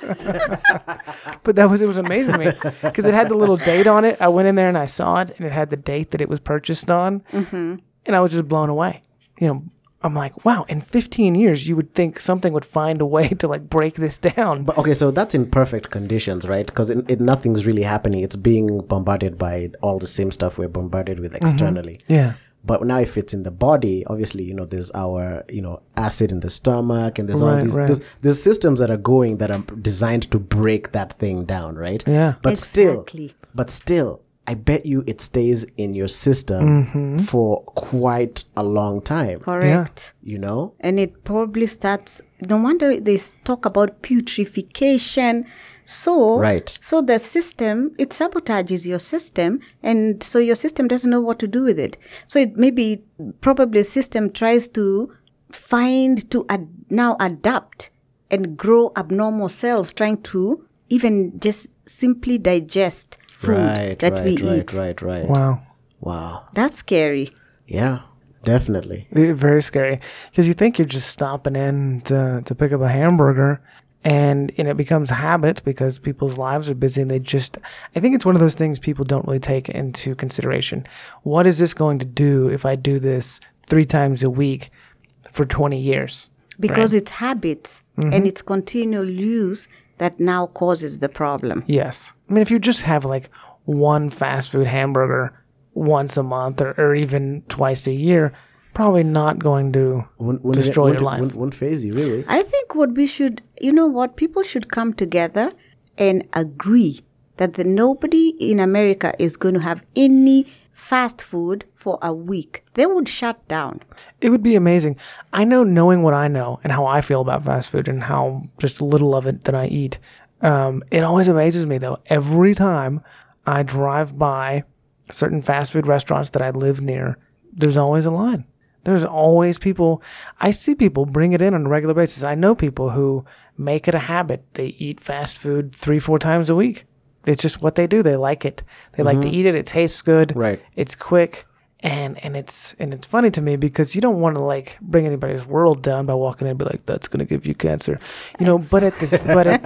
But that was it was amazing to me because it had the little date on it. I went in there and I saw it, and it had the date that it was purchased on, mm-hmm. and I was just blown away. You know, I'm like, wow. In fifteen years, you would think something would find a way to like break this down. But okay, so that's in perfect conditions, right? Because it, it, nothing's really happening. It's being bombarded by all the same stuff we're bombarded with externally. Yeah. But now if it's in the body, obviously, you know, there's our, you know, acid in the stomach, and there's all Right, these, right. there's, there's systems that are going that are designed to break that thing down, right? Yeah. But Exactly. still, but still, I bet you it stays in your system Mm-hmm. for quite a long time, Correct. you know? And it probably starts, no wonder they s- talk about putrefaction. So, Right. so the system, it sabotages your system, and so your system doesn't know what to do with it. So it maybe, probably the system tries to find, to ad- now adapt and grow abnormal cells, trying to even just simply digest food Right, that right, we right, eat. right, right. Wow. Wow. That's scary. Yeah, definitely. Eh, Very scary because you think you're just stopping in to, to pick up a hamburger, and, and it becomes a habit because people's lives are busy and they just, I think it's one of those things people don't really take into consideration. What is this going to do if I do this three times a week for twenty years? Because Right. it's habits and it's continual use that now causes the problem. Yes. I mean, if you just have like one fast food hamburger once a month or, or even twice a year, probably not going to Wouldn't- wouldn't it- destroy wouldn't your it- life. Wouldn't, wouldn't phase you, really. I think what we should, you know what, people should come together and agree that the, nobody in America is going to have any fast food for a week. They would shut down. It would be amazing. I know, knowing what I know and how I feel about fast food and how just little of it that I eat. Um, it always amazes me, though. Every time I drive by certain fast food restaurants that I live near, there's always a line. There's always people. I see people bring it in on a regular basis. I know people who make it a habit. They eat fast food three, four times a week. It's just what they do. They like it. They like to eat it. It tastes good. Right. It's quick. And and it's and it's funny to me because you don't want to like bring anybody's world down by walking in and be like, that's gonna give you cancer, you know. But at this, but it,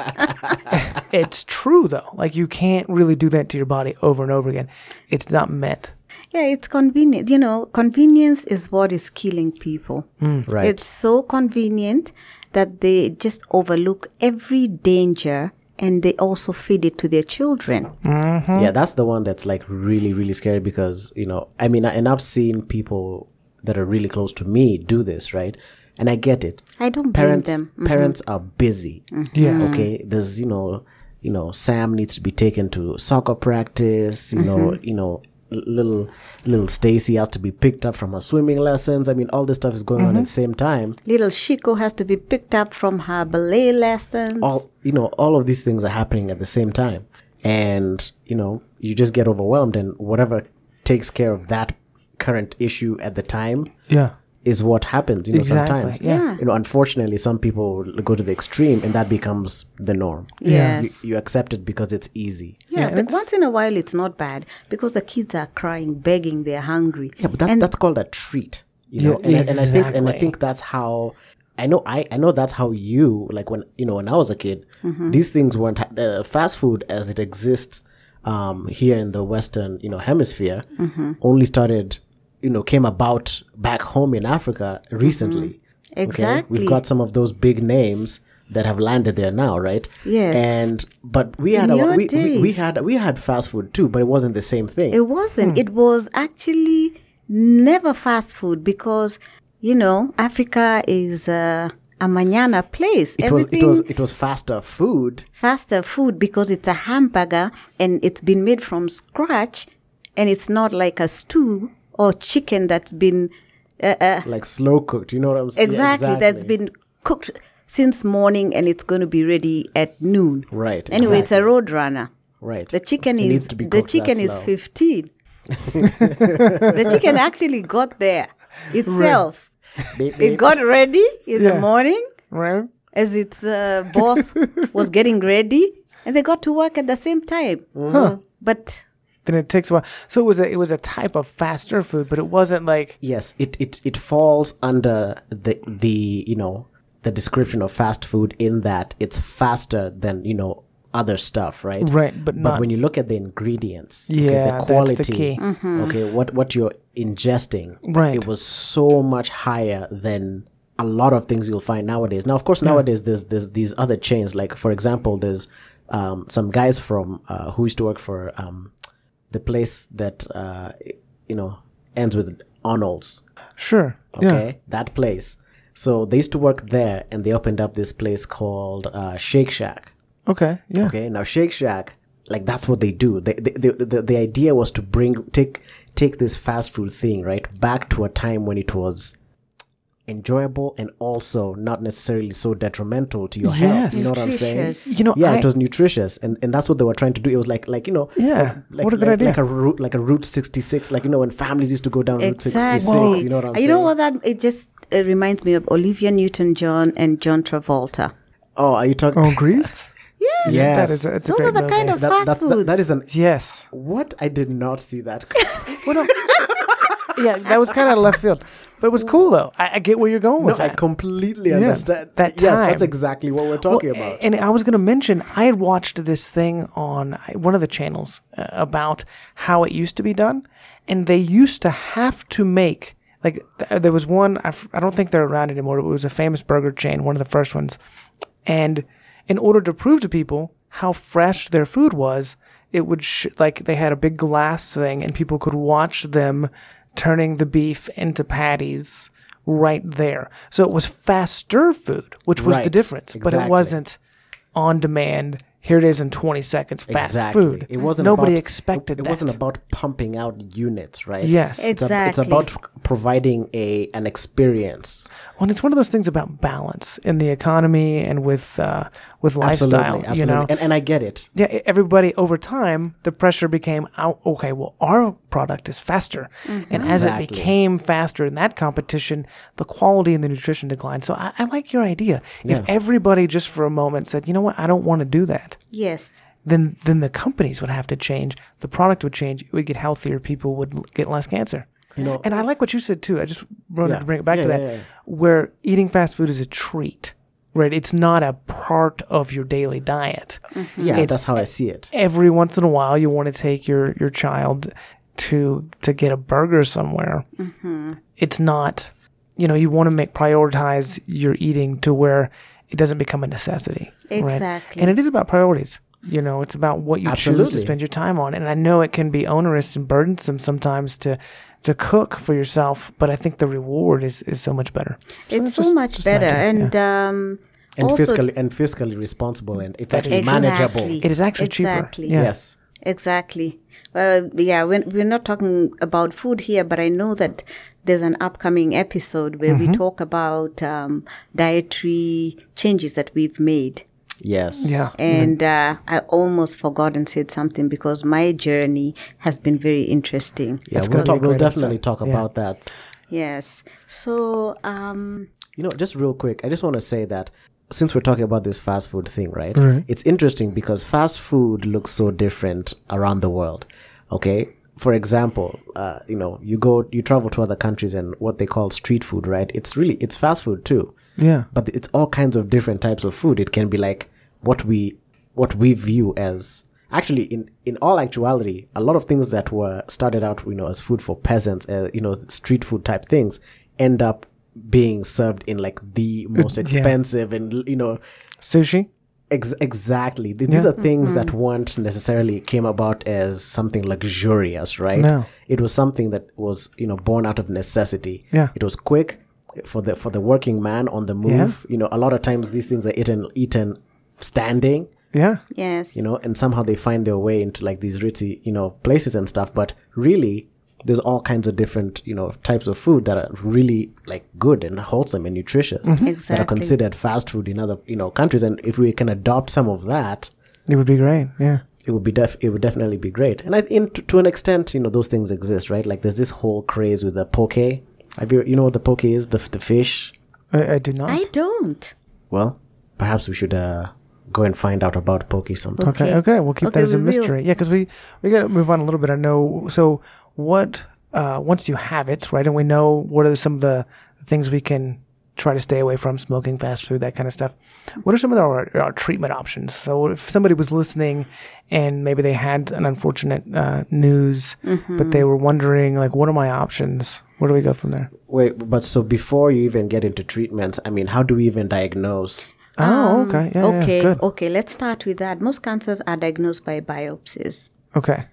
it's true though. Like, you can't really do that to your body over and over again. It's not meant. Yeah, it's convenient. You know, convenience is what is killing people. Right. It's so convenient that they just overlook every danger and they also feed it to their children. Yeah, that's the one that's like really, really scary because, you know, I mean, and I've seen people that are really close to me do this, right? And I get it. I don't blame Parents, them. Mhm. parents are busy. Yeah. Okay. There's, you know, you know, Sam needs to be taken to soccer practice, you know, you know, little little Stacy has to be picked up from her swimming lessons. I mean, all this stuff is going mm-hmm. on at the same time. Little Shiko has to be picked up from her ballet lessons. All you know, all of these things are happening at the same time, and you know, you just get overwhelmed, and whatever takes care of that current issue at the time. Yeah. Is what happens, you know, exactly. sometimes. Yeah. You know, unfortunately, some people go to the extreme and that becomes the norm. Yes. You, you accept it because it's easy. Yeah, yeah but once in a while it's not bad because the kids are crying, begging, they're hungry. Yeah, but that, that's called a treat. You know, yeah, and, exactly. and I think and I think that's how I know I, I know that's how you like when you know when I was a kid, mm-hmm. these things weren't uh, fast food as it exists um, here in the Western, you know, hemisphere mm-hmm. only started you know, came about back home in Africa recently. Mm-hmm. Exactly. Okay? We've got some of those big names that have landed there now, right? Yes. And but we had in a, your we, days, we, we had we had fast food too, but it wasn't the same thing. It wasn't. Hmm. It was actually never fast food because you know Africa is uh, a manana place. It was it was it was faster food. Faster food because it's a hamburger and it's been made from scratch, and it's not like a stew. Or chicken that's been uh, uh, like slow cooked, you know what I'm saying? Exactly, yeah, exactly, that's been cooked since morning and it's going to be ready at noon. Right. Anyway, exactly. It's a road runner. Right. The chicken it is the chicken is slow. fifteen. The chicken actually got there itself. Right. It got ready in yeah. the morning, right? As its uh, boss was getting ready, and they got to work at the same time. Mm-hmm. Huh. But. Then it takes a while. So it was a, it was a type of faster food, but it wasn't like yes, it, it, it falls under the the you know the description of fast food in that it's faster than you know other stuff, right? Right, but not. But when you look at the ingredients, yeah, okay, the quality, that's the key. Mm-hmm. Okay, what what you're ingesting, right? It was so much higher than a lot of things you'll find nowadays. Now, of course, yeah. nowadays there's there's these other chains. Like for example, there's um, some guys from uh, who used to work for. Um, The place that, uh, you know, ends with Arnold's. Sure. Okay. Yeah. That place. So they used to work there and they opened up this place called uh, Shake Shack. Okay. Yeah. Okay. Now, Shake Shack, like, that's what they do. They, they, they, the, the idea was to bring, take, take this fast food thing, right, back to a time when it was enjoyable and also not necessarily so detrimental to your yes. health. You know what I'm saying? You know, yeah, I, it was nutritious, and, and that's what they were trying to do. It was like like you know, yeah, like, like, what a good like, idea. Like a route, like a Route sixty-six, like you know when families used to go down exactly. Route sixty-six. You know what I'm you saying? You know what that it just it reminds me of Olivia Newton-John and John Travolta. Oh, are you talking? Oh, Grease. Yes. Yes. That is a, it's Those a are the movie. kind of that, fast that, foods. that, that is an yes. What? I did not see that. Well, no. Yeah, that was kind of left field, but it was cool though. I, I get where you're going with no, that. I completely yeah, understand. That time. Yes, that's exactly what we're talking well, about. And I was going to mention, I had watched this thing on one of the channels uh, about how it used to be done, and they used to have to make like th- there was one. I, f- I don't think they're around anymore. But it was a famous burger chain, one of the first ones, and in order to prove to people how fresh their food was, it would sh- like they had a big glass thing, and people could watch them turning the beef into patties right there. So it was faster food, which was right. the difference. Exactly. But it wasn't on demand. Here it is in twenty seconds, fast exactly. food. It wasn't Nobody about, expected it, it that. It wasn't about pumping out units, right? Yes. Exactly. It's, a, it's about providing a an experience. Well, and it's one of those things about balance in the economy and with uh, with lifestyle, absolutely, absolutely. you know? And, and I get it. Yeah, everybody, over time, the pressure became, oh, okay, well, our product is faster. Mm-hmm. And as exactly. it became faster in that competition, the quality and the nutrition declined. So I, I like your idea. Yeah. If everybody just for a moment said, you know what, I don't want to do that. Yes. Then, then the companies would have to change. The product would change. It would get healthier. People would get less cancer. You know, and I like what you said too. I just wanted yeah, to bring it back yeah, to that, yeah, yeah. where eating fast food is a treat, right? It's not a part of your daily diet. Mm-hmm. Yeah, it's that's how I see it. Every once in a while, you want to take your, your child to to get a burger somewhere. Mm-hmm. It's not, you know, you want to make prioritize your eating to where it doesn't become a necessity. Exactly. Right? And it is about priorities. You know, it's about what you Absolutely. choose to spend your time on. And I know it can be onerous and burdensome sometimes to to cook for yourself, but I think the reward is, is so much better. So it's so just, much just better. an And yeah. um, And also fiscally and fiscally responsible, and it's That actually is exactly. manageable. It is actually exactly. cheaper. Yeah. Yes. Exactly. Well, yeah, we're, we're not talking about food here, but I know that there's an upcoming episode where mm-hmm. we talk about um, dietary changes that we've made. Yes. Yeah. And uh, I almost forgot and said something because my journey has been very interesting. Yeah, we'll, talk, we'll definitely episode. talk yeah. about that. Yes. So, um, you know, just real quick, I just want to say that since we're talking about this fast food thing, right? Mm-hmm. It's interesting because fast food looks so different around the world. Okay. For example, uh, you know, you go, you travel to other countries and what they call street food, right? It's really, it's fast food too. Yeah. But it's all kinds of different types of food. It can be like what we, what we view as, actually, in, in all actuality, a lot of things that were started out, you know, as food for peasants, uh, you know, street food type things end up being served in like the most expensive yeah. and, you know, sushi. Ex- exactly. These yeah. are things mm-hmm. that weren't necessarily came about as something luxurious, right? No. It was something that was, you know, born out of necessity. Yeah. It was quick for the, for the working man on the move. Yeah. You know, a lot of times these things are eaten, eaten standing. Yeah. Yes. You know, and somehow they find their way into like these ritzy, you know, places and stuff. But really, there's all kinds of different, you know, types of food that are really like good and wholesome and nutritious mm-hmm. exactly. that are considered fast food in other, you know, countries. And if we can adopt some of that, it would be great. Yeah. It would be def- it would definitely be great. And I, in, to, to an extent, you know, those things exist, right? Like there's this whole craze with the poke. Have you, you know what the poke is? The, the fish? I, I do not. I don't. Well, perhaps we should, uh, go and find out about poke sometime. Okay, okay. We'll keep okay, that as a mystery. Will. Yeah, because we, we got to move on a little bit. I know. So what, uh, once you have it, right, and we know what are some of the things we can try to stay away from, smoking, fast food, that kind of stuff. What are some of our, our treatment options? So if somebody was listening and maybe they had an unfortunate uh, news, mm-hmm. but they were wondering, like, what are my options? Where do we go from there? Wait, but so before you even get into treatments, I mean, how do we even diagnose? Oh, okay. Yeah, okay, yeah, good. okay. Let's start with that. Most cancers are diagnosed by biopsies. Okay.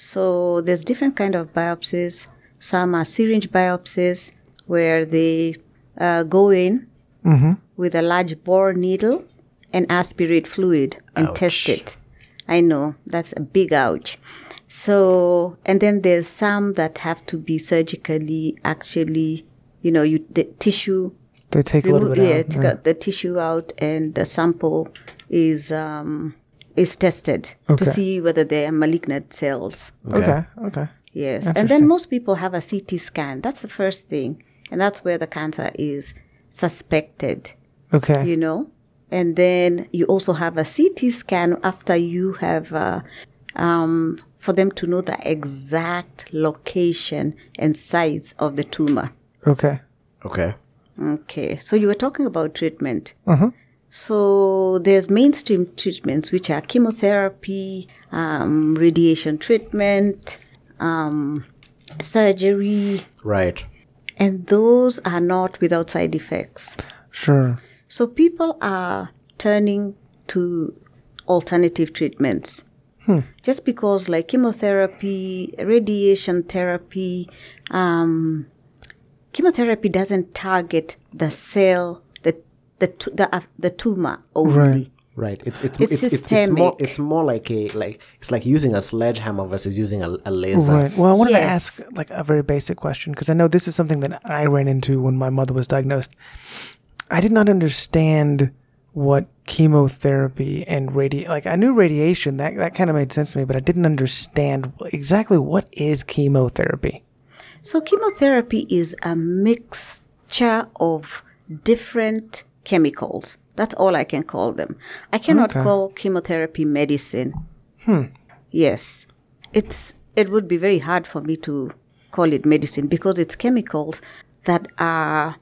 So there's different kind of biopsies. Some are syringe biopsies where they uh, go in mm-hmm. with a large bore needle and aspirate fluid and ouch. test it. I know, that's a big ouch. So, and then there's some that have to be surgically actually, you know, you the tissue. They take remove, a little bit yeah, out. take Yeah, take the tissue out and the sample is um, is tested okay. to see whether they are malignant cells. Okay, okay. okay. Yes, and then most people have a C T scan. That's the first thing. And that's where the cancer is suspected. Okay. You know? And then you also have a C T scan after you have, uh, um, for them to know the exact location and size of the tumor. Okay. Okay. Okay. So you were talking about treatment. Uh-huh. So there's mainstream treatments, which are chemotherapy, um, radiation treatment, um, surgery. Right. And those are not without side effects. Sure. So people are turning to alternative treatments. Hmm. Just because like chemotherapy, radiation therapy, um, chemotherapy doesn't target the cell, the the the, uh, the tumor only. Right. Right. It's it's it's, it's, it's, systemic. it's more it's more like a like it's like using a sledgehammer versus using a, a laser. Right. Well, I wanted yes. to ask like a very basic question because I know this is something that I ran into when my mother was diagnosed. I did not understand what chemotherapy and radi like I knew radiation, that that kind of made sense to me, but I didn't understand exactly what is chemotherapy. So chemotherapy is a mixture of different chemicals. That's all I can call them. I cannot okay. call chemotherapy medicine. Hmm. Yes. It's it would be very hard for me to call it medicine because it's chemicals that are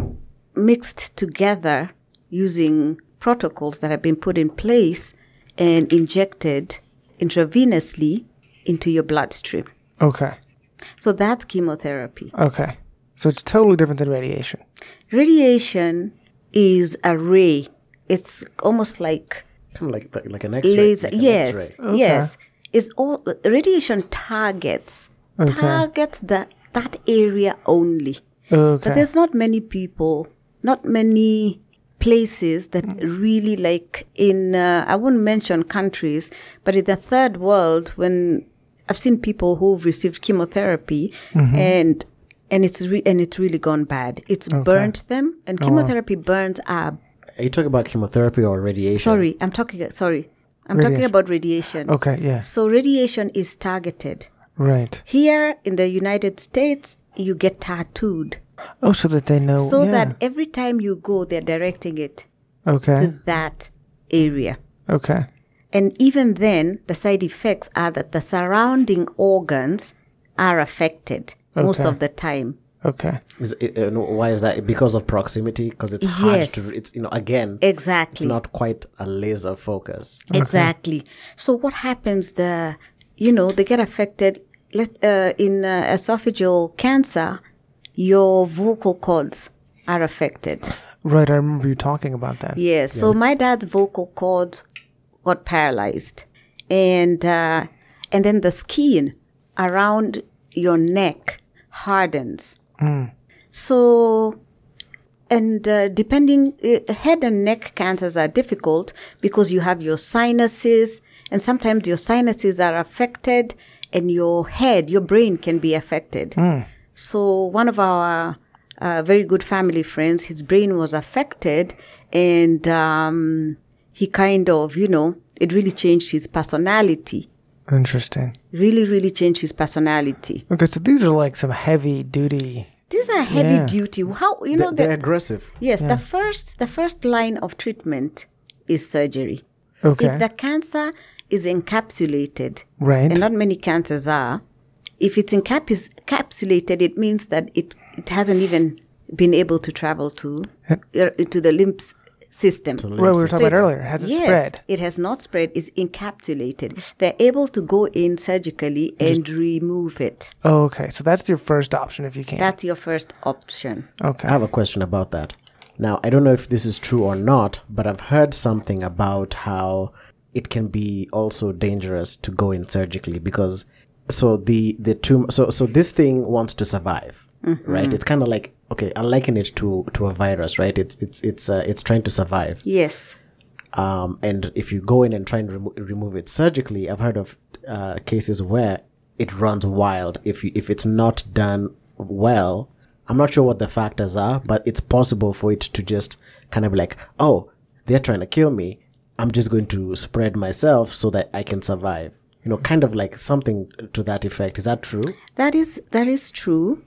mixed together using protocols that have been put in place and injected intravenously into your bloodstream. Okay. So that's chemotherapy. Okay. So it's totally different than radiation. Radiation is a ray. It's almost like kind of like like, like an X-ray. Laser. Like an yes, X-ray. Okay. yes. It's all radiation targets Okay. targets that that area only. Okay. But there's not many people, not many places that really like in, uh, I wouldn't mention countries, but in the third world, when I've seen people who've received chemotherapy mm-hmm. and and it's re- and it's really gone bad. It's okay. burnt them, and chemotherapy oh, wow. burns up. Are you talking about chemotherapy or radiation? Sorry, I'm talking, sorry. I'm radiation. talking about radiation. Okay, yeah. So radiation is targeted. Right. Here in the United States, you get tattooed. Oh, so that they know. So yeah. that every time you go, they're directing it okay. to that area. Okay. And even then, the side effects are that the surrounding organs are affected okay. most of the time. Okay. Is it, uh, why is that? Because of proximity? Because it's hard yes. to, it's, you know, again, exactly. it's not quite a laser focus. Okay. Exactly. So what happens, the, you know, they get affected let, uh, in uh, esophageal cancer, your vocal cords are affected. Right. I remember you talking about that. Yes. Yeah. So my dad's vocal cords got paralyzed. And, uh, and then the skin around your neck hardens. Mm. So, and uh, depending, uh, head and neck cancers are difficult because you have your sinuses, and sometimes your sinuses are affected, and your head, your brain can be affected. Mm. So, one of our uh, very good family friends, his brain was affected, and um, he kind of, you know, it really changed his personality. Interesting. Really, really changed his personality. Okay, so these are like some heavy duty. These are heavy yeah. duty. How you know they're, they're the, aggressive. Yes, yeah. the first the first line of treatment is surgery. Okay. If the cancer is encapsulated, right, and not many cancers are, if it's encapus- encapsulated, it means that it, it hasn't even been able to travel to uh, to the lymph system. Right, we were talking so about earlier. Has it yes, spread? It has not spread. It's encapsulated. They're able to go in surgically and Just, remove it. Oh, okay. So that's your first option if you can. That's your first option. Okay. I have a question about that. Now, I don't know if this is true or not, but I've heard something about how it can be also dangerous to go in surgically because so the the tumor so so this thing wants to survive. Mm-hmm. Right, it's kind of like okay. I liken it to to a virus, right? It's it's it's uh, it's trying to survive. Yes. Um, and if you go in and try and remo- remove it surgically, I've heard of uh, cases where it runs wild. If you, if it's not done well, I'm not sure what the factors are, but it's possible for it to just kind of like, oh, they're trying to kill me. I'm just going to spread myself so that I can survive. You know, kind of like something to that effect. Is that true? That is that is true.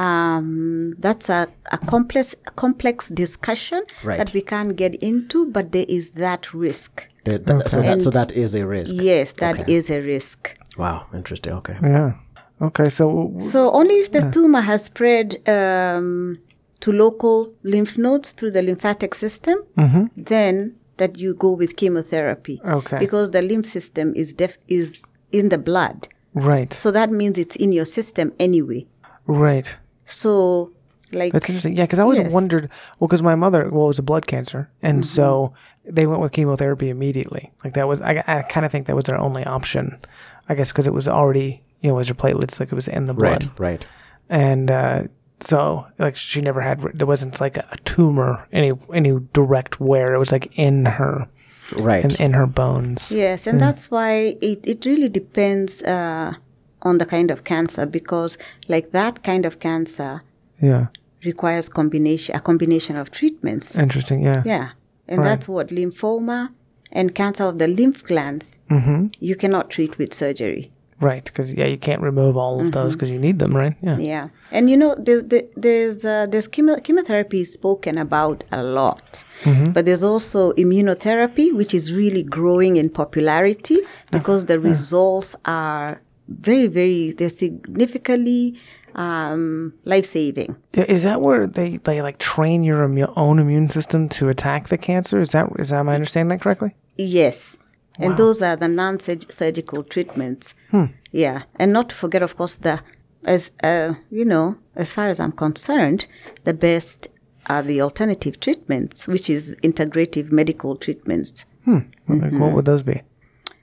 Um, that's a, a complex complex discussion right. that we can't get into, but there is that risk. There, th- okay. So that so that is a risk. Yes, that okay. is a risk. Wow, interesting. Okay. Yeah. Okay. So so only if the yeah. tumor has spread um, to local lymph nodes through the lymphatic system, mm-hmm. then that you go with chemotherapy. Okay. Because the lymph system is def- is in the blood. Right. So that means it's in your system anyway. Right. So, like... That's interesting. Yeah, because I always yes. wondered... Well, because my mother, well, it was a blood cancer. And mm-hmm. so they went with chemotherapy immediately. Like that was... I, I kind of think that was their only option. I guess because it was already... You know, it was her platelets. Like it was in the blood. Right, right. And uh, so, like, she never had... There wasn't like a tumor, any any direct wear. It was like in her... Right. In, in her bones. Yes, and yeah. that's why it, it really depends... Uh, on the kind of cancer, because like that kind of cancer yeah requires combination a combination of treatments. Interesting. Yeah. Yeah. And right. that's what lymphoma and cancer of the lymph glands mm-hmm. you cannot treat with surgery. Right, because yeah, you can't remove all of mm-hmm. those because you need them, right? Yeah. Yeah. And you know, there's there's uh, there's chemo- chemotherapy is spoken about a lot, mm-hmm. but there's also immunotherapy, which is really growing in popularity because the yeah. results are very, very, they're significantly um, life-saving. Yeah, is that where they, they like train your immu- own immune system to attack the cancer? Is that is that am I understanding that correctly? Yes. Wow. And those are the non-surgical treatments. Hmm. Yeah. And not to forget, of course, the as uh, you know, as far as I'm concerned, the best are the alternative treatments, which is integrative medical treatments. Hmm. Mm-hmm. What would those be?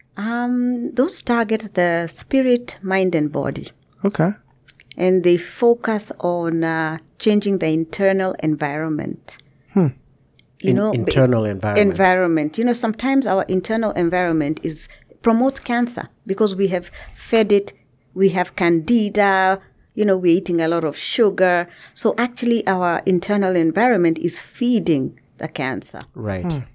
Um, those target the spirit, mind, and body. Okay. And they focus on uh, changing the internal environment. Hmm. you In, know, internal environment. Environment. You know, sometimes our internal environment is promotes cancer because we have fed it, we have candida, you know, we're eating a lot of sugar. So actually our internal environment is feeding the cancer. Right. Hmm.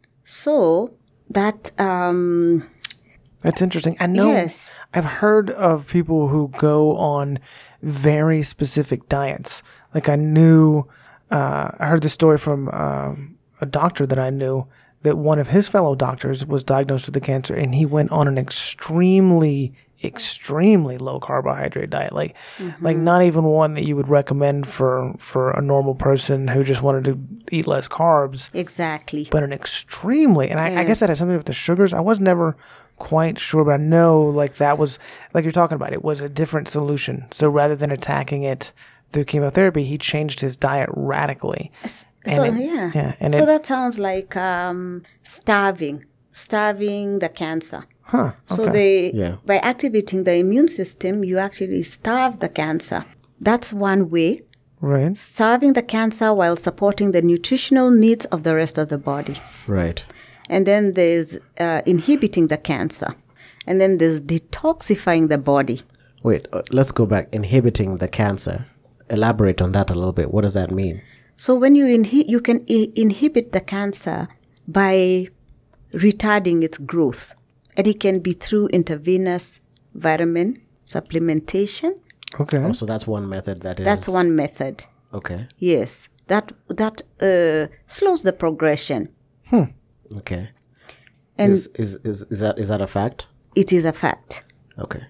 So that... Um, That's interesting. I know yes. I've heard of people who go on very specific diets. Like I knew, uh, I heard the story from um, a doctor that I knew that one of his fellow doctors was diagnosed with the cancer, and he went on an extremely, extremely low carbohydrate diet. Like, mm-hmm. like not even one that you would recommend for, for a normal person who just wanted to eat less carbs. Exactly. But an extremely, and I, yes. I guess that has something to do with the sugars. I was never quite sure, but I know like that was, like you're talking about, it was a different solution. So rather than attacking it through chemotherapy, he changed his diet radically. So it, yeah, yeah and so it, that sounds like um, starving, starving the cancer. Huh. Okay. So they, yeah. by activating the immune system, you actually starve the cancer. That's one way. Right. Starving the cancer while supporting the nutritional needs of the rest of the body. Right. And then there's uh, inhibiting the cancer. And then there's detoxifying the body. Wait, uh, let's go back. Inhibiting the cancer. Elaborate on that a little bit. What does that mean? So when you inhi- you can I- inhibit the cancer by retarding its growth. And it can be through intravenous vitamin supplementation. Okay. Oh, so that's one method that is... That's one method. Okay. Yes. That that uh, slows the progression. Hmm. Okay. And is, is, is, is, that, is that a fact? It is a fact. Okay.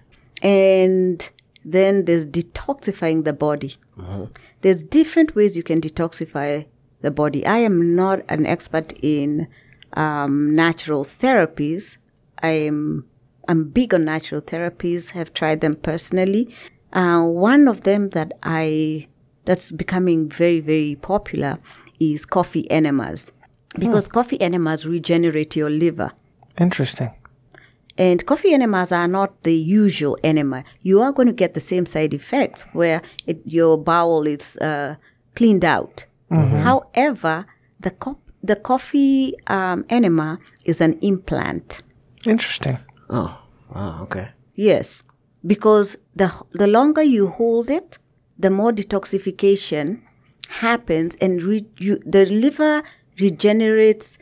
And then there's detoxifying the body. Mm-hmm. There's different ways you can detoxify the body. I am not an expert in um, natural therapies. I'm I'm big on natural therapies. Have tried them personally. Uh, one of them that I that's becoming very very popular is coffee enemas, because hmm. coffee enemas regenerate your liver. Interesting. And coffee enemas are not the usual enema. You are going to get the same side effects where it, your bowel is uh, cleaned out. Mm-hmm. However, the co- the coffee um, enema is an implant. Interesting. Oh, wow, okay. Yes, because the the longer you hold it, the more detoxification happens, and re- you, the liver regenerates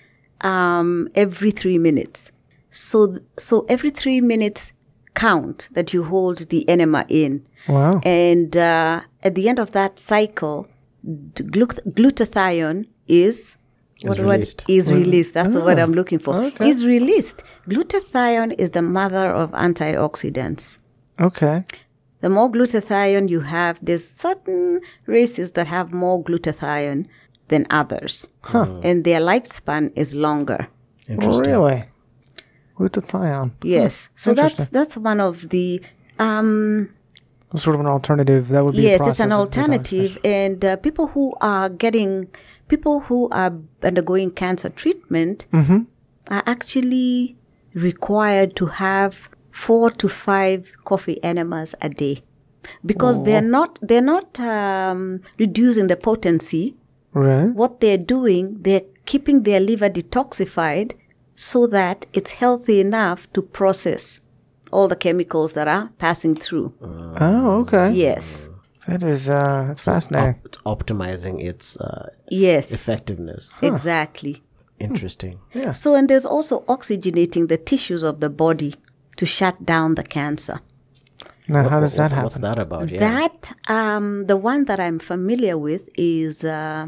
um, every three minutes. So, so every three minutes count that you hold the enema in. Wow. And uh, at the end of that cycle, the glut- glutathione is... Is what released. Word? Is released. That's oh. the word I'm looking for. Okay. Is released. Glutathione is the mother of antioxidants. Okay. The more glutathione you have, there's certain races that have more glutathione than others. Huh. And their lifespan is longer. Interesting. Really? Glutathione. Yes. Huh. So that's that's one of the... Um, sort of an alternative. That would be yes, a it's an process of alternative. And uh, people who are getting... People who are undergoing cancer treatment mm-hmm. are actually required to have four to five coffee enemas a day, because oh. they're not they're not um, reducing the potency. Right. What they're doing, they're keeping their liver detoxified so that it's healthy enough to process all the chemicals that are passing through. Uh, oh, okay. Yes. That is uh, that's so fascinating. It's, op- it's optimizing its uh, yes. effectiveness. Huh. Exactly. Interesting. Yeah. So, and there's also oxygenating the tissues of the body to shut down the cancer. Now, What- how does that what's, happen? What's that about? Yeah. That um, the one that I'm familiar with is uh,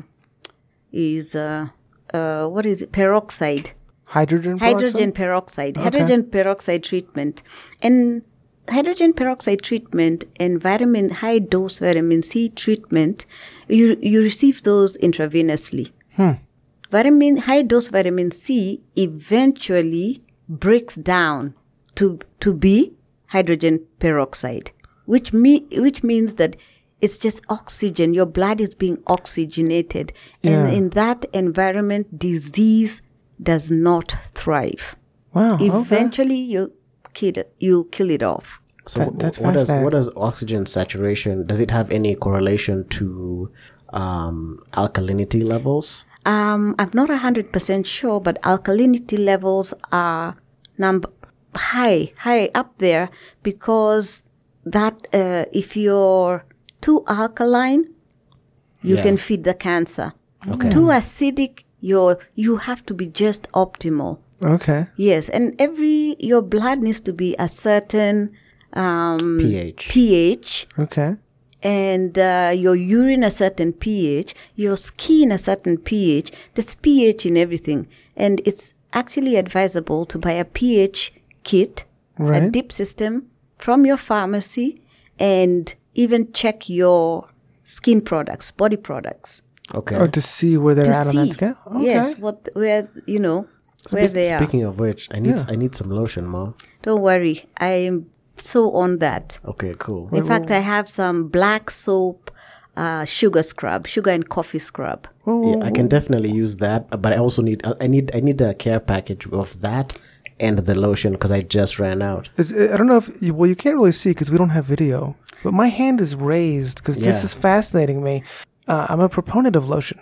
is uh, uh, what is it? Peroxide. Hydrogen peroxide? Hydrogen peroxide. Okay. Hydrogen peroxide treatment. And hydrogen peroxide treatment and vitamin high dose vitamin C treatment, you you receive those intravenously. Hmm. Vitamin high dose vitamin C eventually breaks down to to be hydrogen peroxide, which me which means that it's just oxygen. Your blood is being oxygenated, Yeah. and in that environment, disease does not thrive. Wow. okay. Eventually, you kill it, you'll kill it off. So That- that's what does fascinating. what does oxygen saturation? Does it have any correlation to um, alkalinity levels? Um, I'm not one hundred percent sure, but alkalinity levels are number high, high up there because that uh, if you're too alkaline, you Yeah. can feed the cancer. Okay. Too acidic, you're, you have to be just optimal. Okay. Yes, and every your blood needs to be a certain um, pH. pH, Okay. and uh, your urine a certain pH, your skin a certain pH. There's pH in everything, and it's actually advisable to buy a pH kit, a Right. dip system from your pharmacy, and even check your skin products, body products, Okay. Or to see where they're to at on see. that scale. Okay. Yes, what where you know where Spe- they are. Speaking of which, I need Yeah. I need some lotion, Mom. Don't worry, I am so on that. Okay, cool. In fact, I have some black soap uh, sugar scrub, sugar and coffee scrub. Yeah, I can definitely use that, but I also need I need I need a care package of that and the lotion because I just ran out. It's, I don't know if you, well, you can't really see because we don't have video, but my hand is raised because this Yeah. is fascinating me. Uh, I'm a proponent of lotion.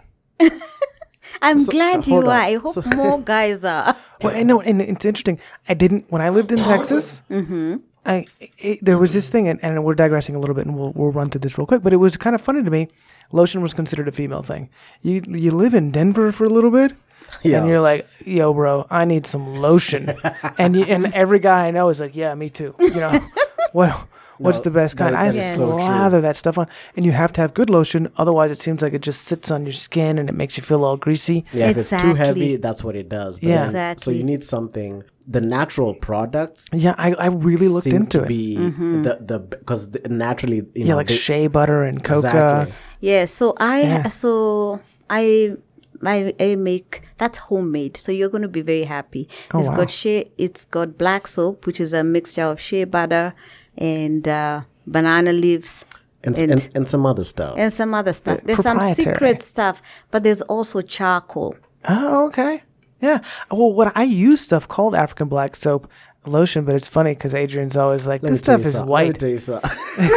I'm So, glad uh, you hold are. on. I hope more guys are. Well, I know, and it's interesting. I didn't when I lived in Texas. Mm-hmm. I it, there was this thing, and, and we're digressing a little bit, and we'll we'll run through this real quick. But it was kind of funny to me. Lotion was considered a female thing. You you live in Denver for a little bit, Yeah. and you're like, yo, bro, I need some lotion, and you, and every guy I know is like, yeah, me too. You know, what what's No, the best kind? that- I that is so true. slather that stuff on, and you have to have good lotion. Otherwise, it seems like it just sits on your skin and it makes you feel all greasy. Yeah, if it's too Exactly. heavy, that's what it does. But Yeah. then- So Exactly. you need something. The natural products Yeah, I, I really looked seem into to it. be Mm-hmm. the the because naturally you Yeah, know, like they- shea butter and coca. Exactly. Yeah, so I Yeah. so I I I make that's homemade. So you're going to be very happy. Oh, It's wow. got shea. It's got black soap, which is a mixture of shea butter and uh, banana leaves and, and and and some other stuff. and some other stuff. Uh, There's some proprietary. secret stuff, but there's also charcoal. Oh, okay. Yeah. Well, what I use stuff called African black soap lotion, but it's funny because Adrian's always like, Let me this tell stuff you is something. Let me white. tell you something.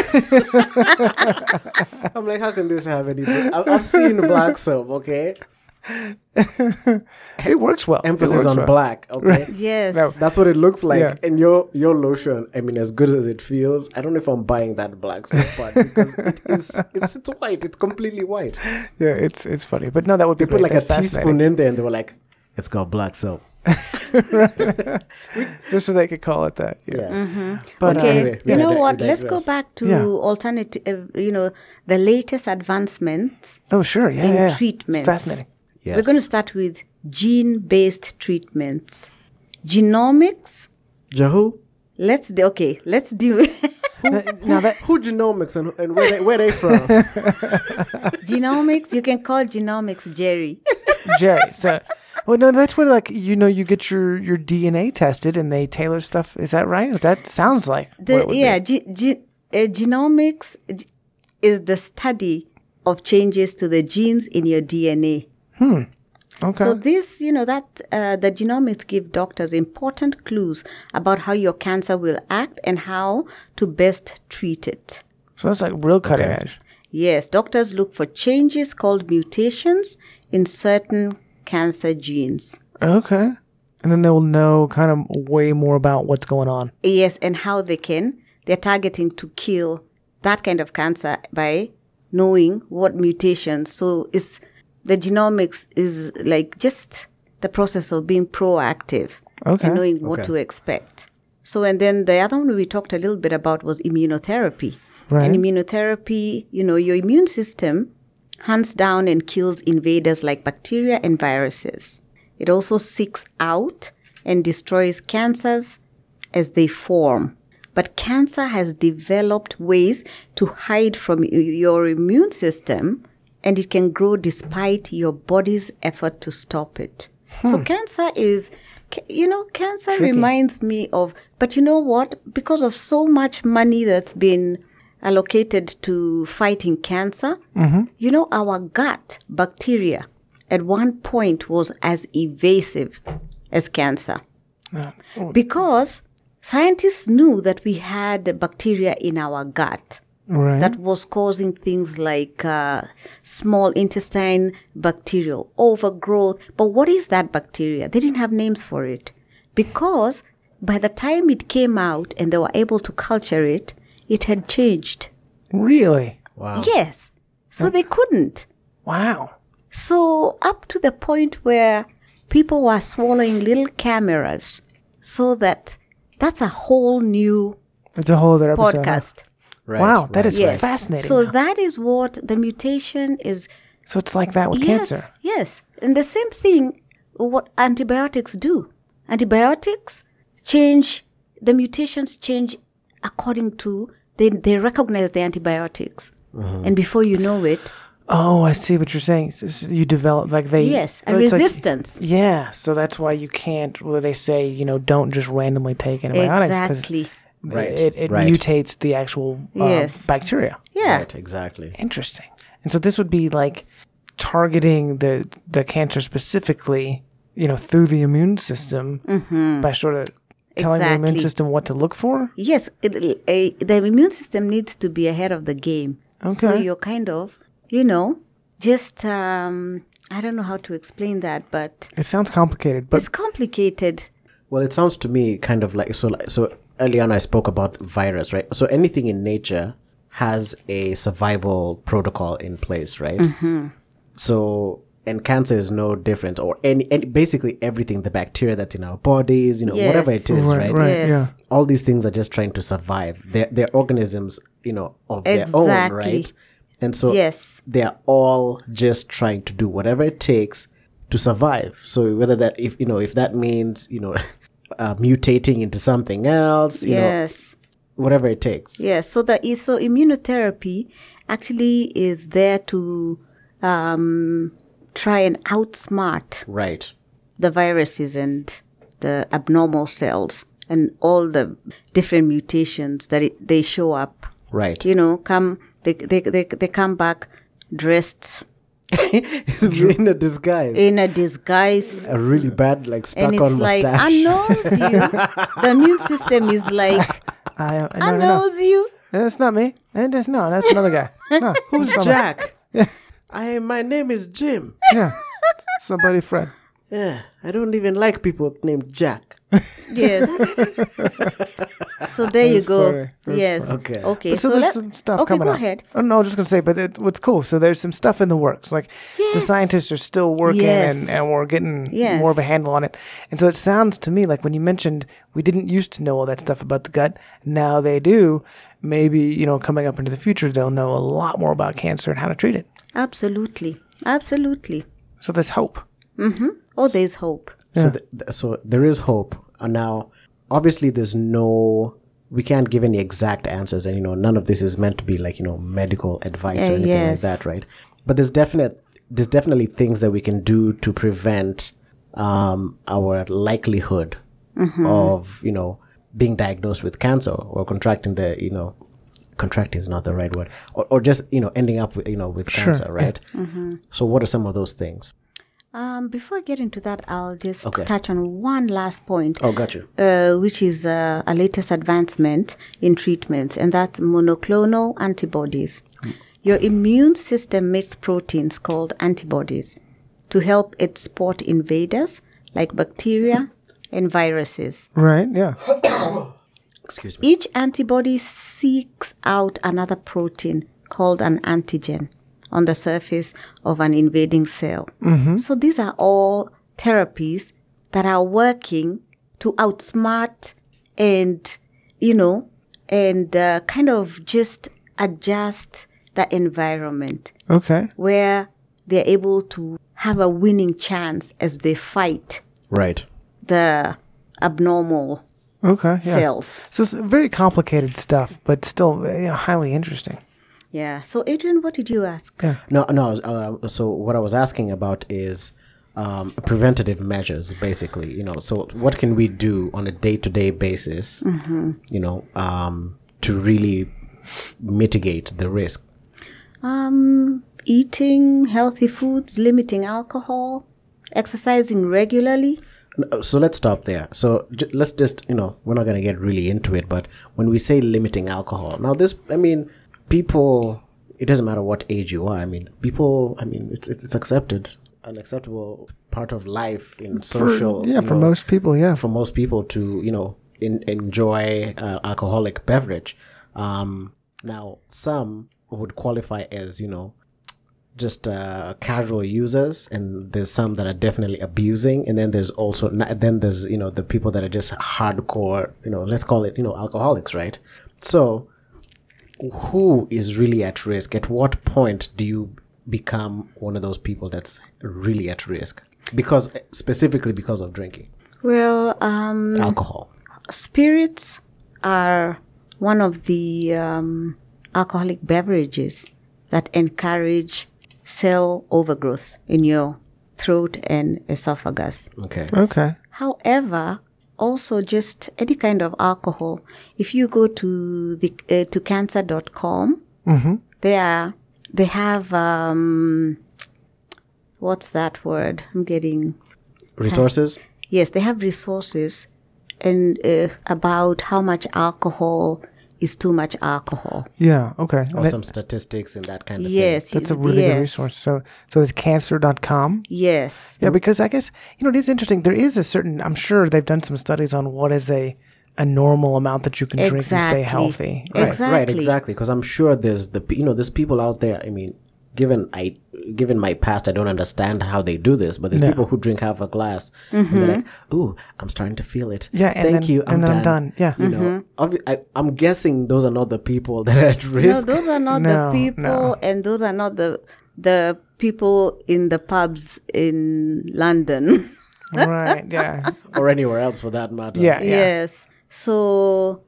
I'm like, how can this have any? I've, I've seen black soap. Okay, It works well. It emphasis works on well. black. Okay. Yes. No. That's what it looks like. Yeah. And your your lotion, I mean, as good as it feels, I don't know if I'm buying that black soap part because it is it's it's white. It's completely white. Yeah, it's it's funny, but no, that would be They put great. like a That's teaspoon fascinating. in there, and they were like, "It's called black soap." Just so they could call it that. Yeah. Yeah. But Okay, uh, anyway, you yeah, know di- what? we Let's go digress. back to Yeah. alternative. Uh, you know, the latest advancements oh, sure. Yeah. in yeah, yeah. treatments. Fascinating. Yes. We're going to start with gene-based treatments, genomics. Jahu, Let's do, okay. Let's do Now, now that who genomics and, and where they where they from? genomics. You can call genomics Jerry. Jerry. So, well, no, that's where like you know you get your your D N A tested and they tailor stuff. Is that right? That sounds like what The, it would yeah, be. ge- ge- uh, genomics g- is the study of changes to the genes in your D N A. Okay. So this, you know, that uh, the genomics give doctors important clues about how your cancer will act and how to best treat it. So that's like real cutting Okay. edge. Yes, doctors look for changes called mutations in certain cancer genes. Okay. And then they will know kind of way more about what's going on. Yes, and how they can. They're targeting to kill that kind of cancer by knowing what mutations. So it's the genomics is like just the process of being proactive Okay. and knowing what Okay. to expect. So, and then the other one we talked a little bit about was immunotherapy. Right. And immunotherapy, you know, your immune system hunts down and kills invaders like bacteria and viruses. It also seeks out and destroys cancers as they form. But cancer has developed ways to hide from y- your immune system, and it can grow despite your body's effort to stop it. So cancer is, ca- you know, cancer Tricky. reminds me of, but you know what? Because of so much money that's been allocated to fighting cancer, you know, our gut bacteria at one point was as evasive as cancer. Because scientists knew that we had bacteria in our gut. right. that was causing things like uh, small intestine bacterial overgrowth. But what is that bacteria? They didn't have names for it because by the time it came out and they were able to culture it, it had changed. Really? Wow. Yes. So they couldn't. Wow. So up to the point where people were swallowing little cameras, so that that's a whole new It's a whole other episode. podcast. Right, Wow, that right, is Yes. fascinating. So that is what the mutation is. So it's like that with Yes, cancer. yes. And the same thing what antibiotics do. Antibiotics change, the mutations change according to, they, they recognize the antibiotics. Mm-hmm. And before you know it, Oh, I see what you're saying. So, so you develop like they yes, a oh, it's like- resistance. yeah, so that's why you can't. Well, they say you know don't just randomly take antibiotics because Exactly. Right, it, it right. mutates the actual uh, Yes. bacteria. Yeah. Right, exactly. Interesting. And so this would be like targeting the the cancer specifically, you know, through the immune system by sort of telling the immune Exactly. system what to look for. Yes, it, a, the immune system needs to be ahead of the game. So Okay. you're kind of, you know, just, um, I don't know how to explain that, but It sounds complicated, but it's complicated. Well, it sounds to me kind of like so. Like, so early on, I spoke about virus, right? So anything in nature has a survival protocol in place, right? Mm-hmm. So and cancer is no different, or any, any basically everything, the bacteria that's in our bodies, you know, Yes. whatever it is, Right, right? right. Yes. yeah. All these things are just trying to survive. They're they're organisms, you know, of their own, Exactly. right? And so Yes. they're all just trying to do whatever it takes to survive. So whether that, if you know, if that means, you know, uh, mutating into something else, you Yes. know, whatever it takes. Yes. So the so immunotherapy actually is there to um, try and outsmart Right. the viruses and the abnormal cells and all the different mutations that it, they show up. Right. You know, come they they they, they come back dressed It's in a disguise. in a disguise. a really bad, like, stuck And it's on like, mustache. I knows you. The immune system is like, I, uh, I no, no, no. knows you. That's not me. And that's no, that's another guy. No, Who's somebody- Jack? I, my name is Jim. Yeah, somebody Fred. Yeah, I don't even like people named Jack. Yes. So there you That's go. funny. That's Yes. funny. Okay. Okay. But so, So, there's let, some stuff okay, coming go up. ahead. Oh, no, I was just going to say, but it, what's cool, so there's some stuff in the works. Like the Yes. scientists are still working Yes. and, and we're getting Yes. more of a handle on it. And so it sounds to me like when you mentioned we didn't used to know all that stuff about the gut, now they do. Maybe, you know, coming up into the future, they'll know a lot more about cancer and how to treat it. Absolutely. Absolutely. So there's hope. Oh, there's hope. So, th- th- so there is hope. And now, obviously, there's no, we can't give any exact answers. And, you know, none of this is meant to be like, you know, medical advice or Uh, anything yes. like that, right? But there's definite, there's definitely things that we can do to prevent um, our likelihood of, you know, being diagnosed with cancer or contracting the, you know, contracting is not the right word, or, or just, you know, ending up with, you know, with Sure, cancer, right? So what are some of those things? Um, before I get into that, I'll just Okay. touch on one last point. Oh, got you. Uh, which is uh, a latest advancement in treatments, and that's monoclonal antibodies. Your immune system makes proteins called antibodies to help it spot invaders like bacteria and viruses. Right, yeah. Excuse me. Each antibody seeks out another protein called an antigen on the surface of an invading cell. So these are all therapies that are working to outsmart and, you know, and uh, kind of just adjust the environment Okay. where they're able to have a winning chance as they fight Right. the abnormal Okay, yeah. cells. So it's very complicated stuff, but still you know, highly interesting. Yeah. So, Adrian, what did you ask? Yeah. No, no. Uh, so what I was asking about is um, preventative measures, basically. You know, so what can we do on a day-to-day basis? You know, um, to really mitigate the risk. Um, eating healthy foods, limiting alcohol, exercising regularly. So let's stop there. So j- let's just, you know, we're not going to get really into it, but when we say limiting alcohol, now this, I mean, people, it doesn't matter what age you are. I mean, people, I mean, it's it's, it's accepted, an acceptable part of life in social. For, yeah, for know, most people, yeah. For most people to, you know, in, enjoy uh, alcoholic beverage. Um, now, some would qualify as, you know, just uh, casual users, and there's some that are definitely abusing, and then there's also then there's you know the people that are just hardcore, you know, let's call it, you know, alcoholics, right? So who is really at risk? At what point do you become one of those people that's really at risk, because specifically because of drinking? Well, um, alcohol, spirits are one of the um, alcoholic beverages that encourage cell overgrowth in your throat and esophagus. Okay. Okay. However, also just any kind of alcohol. If you go to the uh, to cancer dot com, mm-hmm. they are they have um, what's that word? I'm getting resources. Yes, they have resources and uh, about how much alcohol is too much alcohol. Yeah, okay. Or that, some statistics and that kind of yes, thing. That's a really yes. good resource. So so it's cancer dot com? Yes. Yeah, because I guess, you know, it is interesting. There is a certain, I'm sure they've done some studies on what is a, a normal amount that you can drink Exactly. and stay healthy. Right, Exactly. right, exactly. Because I'm sure there's the, you know, there's people out there, I mean, given I given my past, I don't understand how they do this, but there's No. people who drink half a glass Mm-hmm. and they're like, "Ooh, I'm starting to feel it. Yeah, and thank then- you, I'm and then done. I'm done. Yeah. you know, obvi- I, I'm guessing those are not the people that are at No, risk. those are not No, the people, no. and those are not the the people in the pubs in London. Right, yeah. or anywhere else for that matter. Yeah, yeah. Yes. So,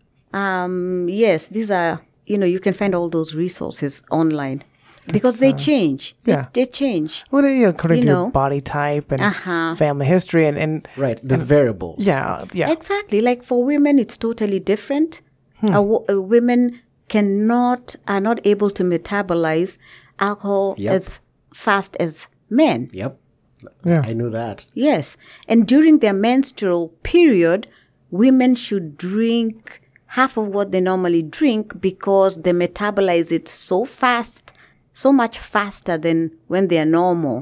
um, yes, these are, you know, you can find all those resources online because they change. They, yeah. they change. Well, yeah, according You to know. your body type and Uh-huh. family history and, and Right. There's variables. yeah, yeah. Exactly. Like for women, it's totally different. Hmm. Uh, wo- uh, women cannot, are not able to metabolize alcohol Yep. as fast as men. Yep. Yeah. I knew that. Yes. And during their menstrual period, women should drink half of what they normally drink because they metabolize it so fast, so much faster than when they are normal.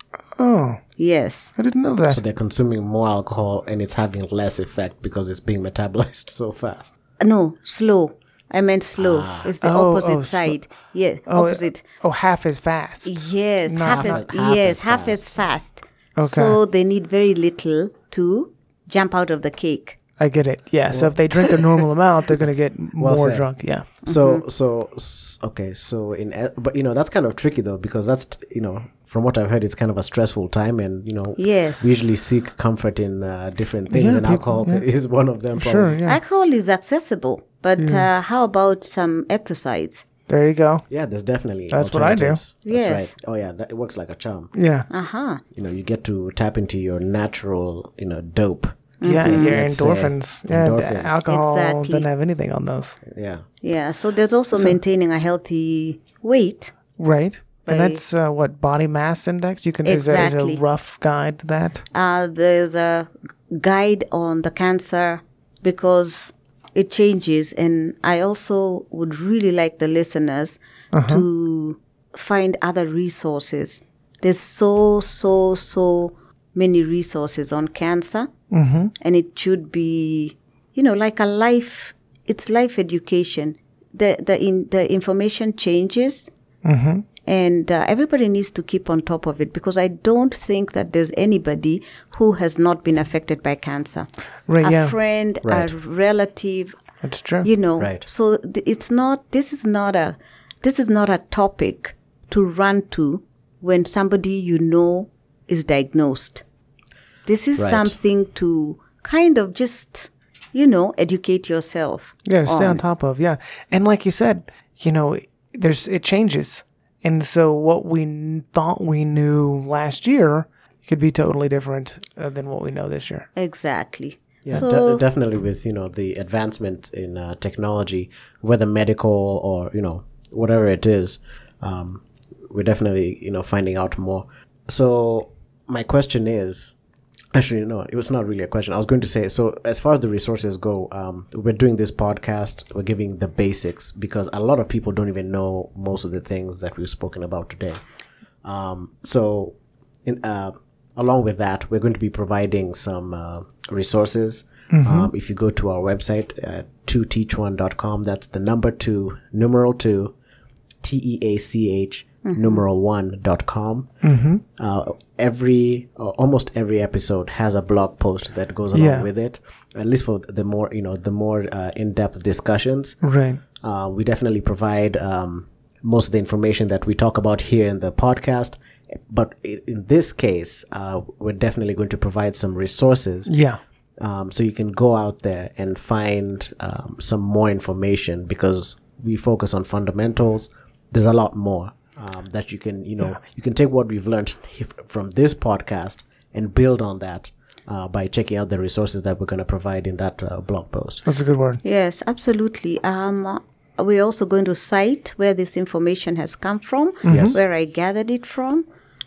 Oh, Yes. I didn't know that. So they're consuming more alcohol and it's having less effect because it's being metabolized so fast. No, slow. I meant slow. It's the Oh, opposite oh, sl- side. Yes, oh, opposite. oh, half as fast. Yes, Not half as half- half yes, as half fast. as fast. Okay. So they need very little to jump out of the cake. I get it. Yeah. So if they drink the normal amount, they're going to get well more said. drunk. Yeah. So, so, s- okay. So in, e- but you know, that's kind of tricky though, because that's, t- you know, from what I've heard, it's kind of a stressful time and, you know, Yes. we usually seek comfort in uh, different things Yeah, and people- alcohol yeah. is one of them. Sure. Probably. Yeah. Alcohol is accessible, but uh, how about some exercise? There you go. Yeah, there's definitely That's what I do. alternatives. That's Yes. right. Oh yeah, that, it works like a charm. Yeah. Uh-huh. You know, you get to tap into your natural, you know, dope. Yeah. Your Let's say endorphins. Yeah. the endorphins. alcohol Exactly. doesn't have anything on those. Yeah. Yeah, so there's also maintaining a healthy weight. Right. And By- that's uh, what body mass index. You can is, there, is Exactly. a rough guide to that. Uh, there's a guide on the cancer because it changes. And I also would really like the listeners to find other resources. There's so, so, so many resources on cancer. Mm-hmm. And it should be, you know, like a life, it's life education. The, the, in, the information changes. Mm-hmm. And uh, everybody needs to keep on top of it because I don't think that there's anybody who has not been affected by cancer. Right, a yeah. friend, Right. a relative, That's true. you know. Right. So th- it's not. This is not a. This is not a topic to run to when somebody you know is diagnosed. This is Right. something to kind of just, you know, educate yourself. Yeah, to stay on top of. Yeah. And like you said, you know, there's it changes. And so what we n- thought we knew last year could be totally different uh, than what we know this year. Exactly. Yeah, So- de- definitely with, you know, the advancement in uh, technology, whether medical or, you know, whatever it is, um, we're definitely, you know, finding out more. So my question is, Actually, no, it was not really a question. I was going to say, so as far as the resources go, um, we're doing this podcast, we're giving the basics because a lot of people don't even know most of the things that we've spoken about today. Um, so in, uh, along with that, we're going to be providing some uh, resources. Mm-hmm. Um, if you go to our website, uh, two teach one dot com, that's the number two, numeral two, T E A C H, mm-hmm. numeral one dot com. Mm-hmm. Uh, every, uh, almost every episode has a blog post that goes along yeah. with it, at least for the more, you know, the more uh, in-depth discussions. Right. Uh, we definitely provide um, most of the information that we talk about here in the podcast. But in this case, uh, we're definitely going to provide some resources. Yeah. Um, so you can go out there and find um, some more information because we focus on fundamentals. There's a lot more um, that you can, you know, yeah. you can take what we've learned from this podcast and build on that uh, by checking out the resources that we're going to provide in that uh, blog post. That's a good word. Yes, absolutely. Um, we're also going to cite where this information has come from, mm-hmm. where I gathered it from.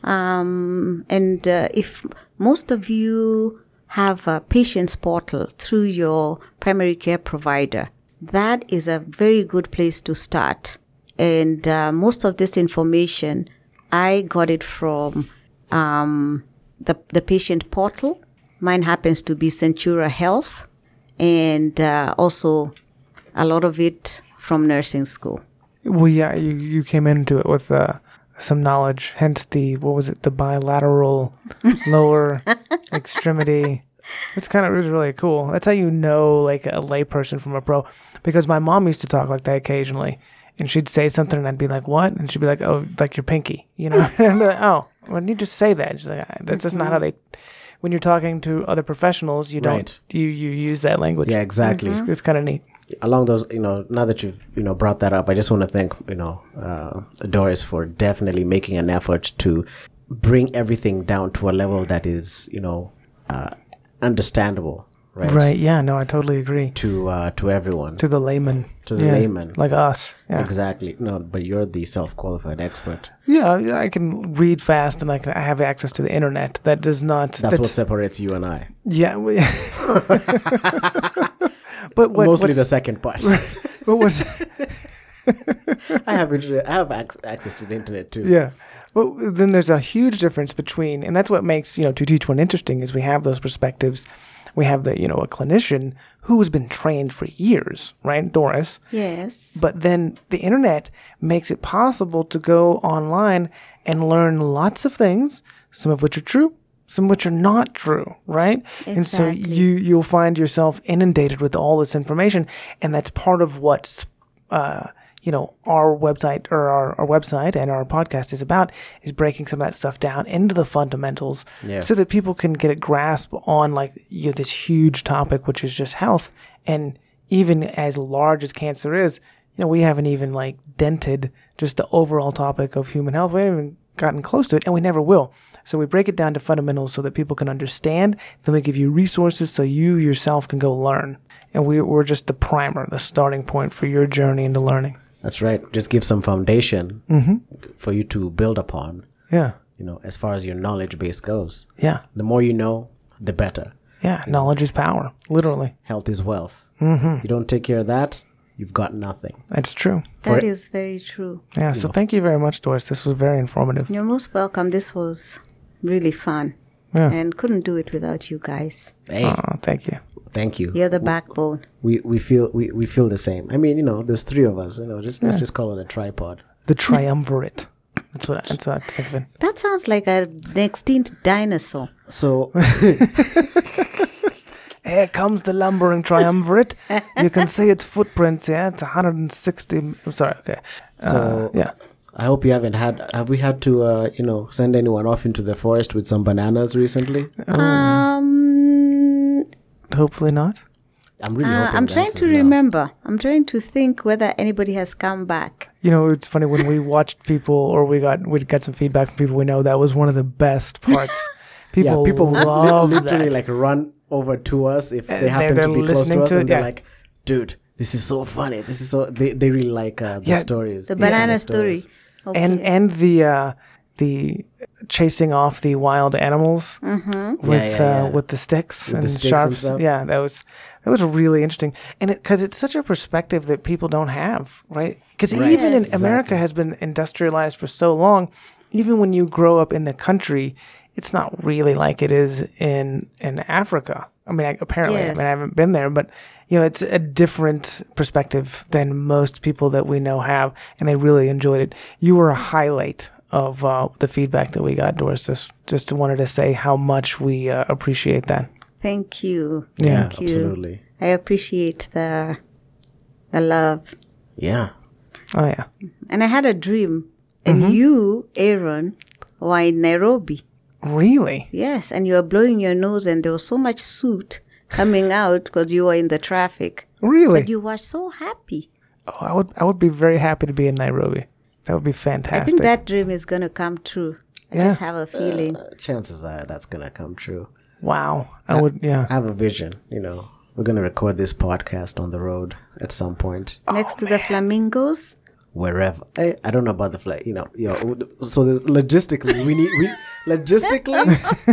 Um, and uh, if most of you have a patient's portal through your primary care provider, that is a very good place to start. And uh, most of this information, I got it from um, the, the patient portal. Mine happens to be Centura Health, and uh, also a lot of it from nursing school. Well, yeah, you, you came into it with uh, some knowledge, hence the, what was it, the bilateral lower extremity. It's kind of, it was really cool. That's how you know, like, a layperson from a pro. Because my mom used to talk like that occasionally. And she'd say something, and I'd be like, what? And she'd be like, oh, like your pinky, you know? And I'd be like, oh, why didn't you just say that? She's like, that's just mm-hmm. not how they, when you're talking to other professionals, you don't, right. you, you use that language. Yeah, exactly. Mm-hmm. It's, it's kind of neat. Along those, you know, now that you've, you know, brought that up, I just want to thank, you know, uh, Doris for definitely making an effort to bring everything down to a level that is, you know, uh, understandable. Right. Right. Yeah. No, I totally agree. To uh, to everyone. To the layman. To the yeah, layman. Like us. Yeah. Exactly. No, but you're the self-qualified expert. Yeah, I can read fast and I can I have access to the internet. That does not. That's, that's what separates you and I. Yeah. We, but what, mostly the second part. But what's I have I have ac- access to the internet too. Yeah. Well, then there's a huge difference between, and that's what makes, you know, To Teach One interesting, is we have those perspectives. We have the, you know, a clinician who has been trained for years, right, Doris? Yes. But then the internet makes it possible to go online and learn lots of things, some of which are true, some of which are not true, right? Exactly. And so you, you'll find yourself inundated with all this information, and that's part of what's, uh, you know, our website or our, our website and our podcast is about, is breaking some of that stuff down into the fundamentals yeah. so that people can get a grasp on, like, you know, this huge topic, which is just health. And even as large as cancer is, you know, we haven't even, like, dented just the overall topic of human health. We haven't even gotten close to it, and we never will. So we break it down to fundamentals so that people can understand. Then we give you resources so you yourself can go learn. And we, we're just the primer, the starting point for your journey into learning. That's right. Just give some foundation mm-hmm. for you to build upon. Yeah. You know, as far as your knowledge base goes. Yeah. The more you know, the better. Yeah. Knowledge know? is power. Literally. Health is wealth. Mm-hmm. You don't take care of that, you've got nothing. That's true. That for is very true. Yeah. So know. Thank you very much, Doris. This was very informative. You're most welcome. This was really fun. Yeah. And couldn't do it without you guys. Hey. Oh, thank you. Thank you. You're the backbone. We we feel we, we feel the same. I mean, you know, there's three of us. You know, just yeah. let's just call it a tripod. The triumvirate. That's what I, that's what I think of it. That sounds like a, an extinct dinosaur. So here comes the lumbering triumvirate. You can see its footprints. Yeah, it's one hundred sixty. I'm sorry. Okay. So uh, yeah. I hope you haven't had. Have we had to, uh, you know, send anyone off into the forest with some bananas recently? Um. Hopefully not. I'm really hoping. Uh, I'm trying to remember. No. I'm trying to think whether anybody has come back. You know, it's funny when we watched people, or we got we got some feedback from people we know. That was one of the best parts. People, yeah, people love li- literally that. like run over to us if they happen to be close to us, to and they're yeah. like, "Dude, this is so funny. This is so." They they really like uh, the yeah, stories, the banana story, okay. and and the uh, the chasing off the wild animals Mm-hmm. with Yeah, yeah, yeah. Uh, with the sticks With and the sticks sharps. and stuff. Yeah, that was that was really interesting, and it because it's such a perspective that people don't have, right? Because Right. even Yes. in America has been industrialized for so long. Even when you grow up in the country, it's not really like it is in in Africa. I mean, I, apparently, Yes. I mean, I haven't been there, but you know, it's a different perspective than most people that we know have, and they really enjoyed it. You were a highlight of uh, the feedback that we got, Doris. Just just wanted to say how much we uh, appreciate that. Thank you. Yeah, Thank you. absolutely. I appreciate the the love. Yeah. Oh yeah, And I had a dream, and Mm-hmm. you, Aaron, were in Nairobi. really? Yes, and you were blowing your nose, and there was so much soot coming out because you were in the traffic. Really? But you were so happy. Oh, I would I would be very happy to be in Nairobi. That would be I fantastic. think that dream is going to come true. I Yeah. just have a feeling. Uh, chances are that's gonna come true. Wow, I would. Yeah. I have a vision. You know, we're gonna record this podcast on the road at some point, Next to the flamingos. wherever. I, I don't know about the flight. You know, you know. So there's logistically, we need we logistically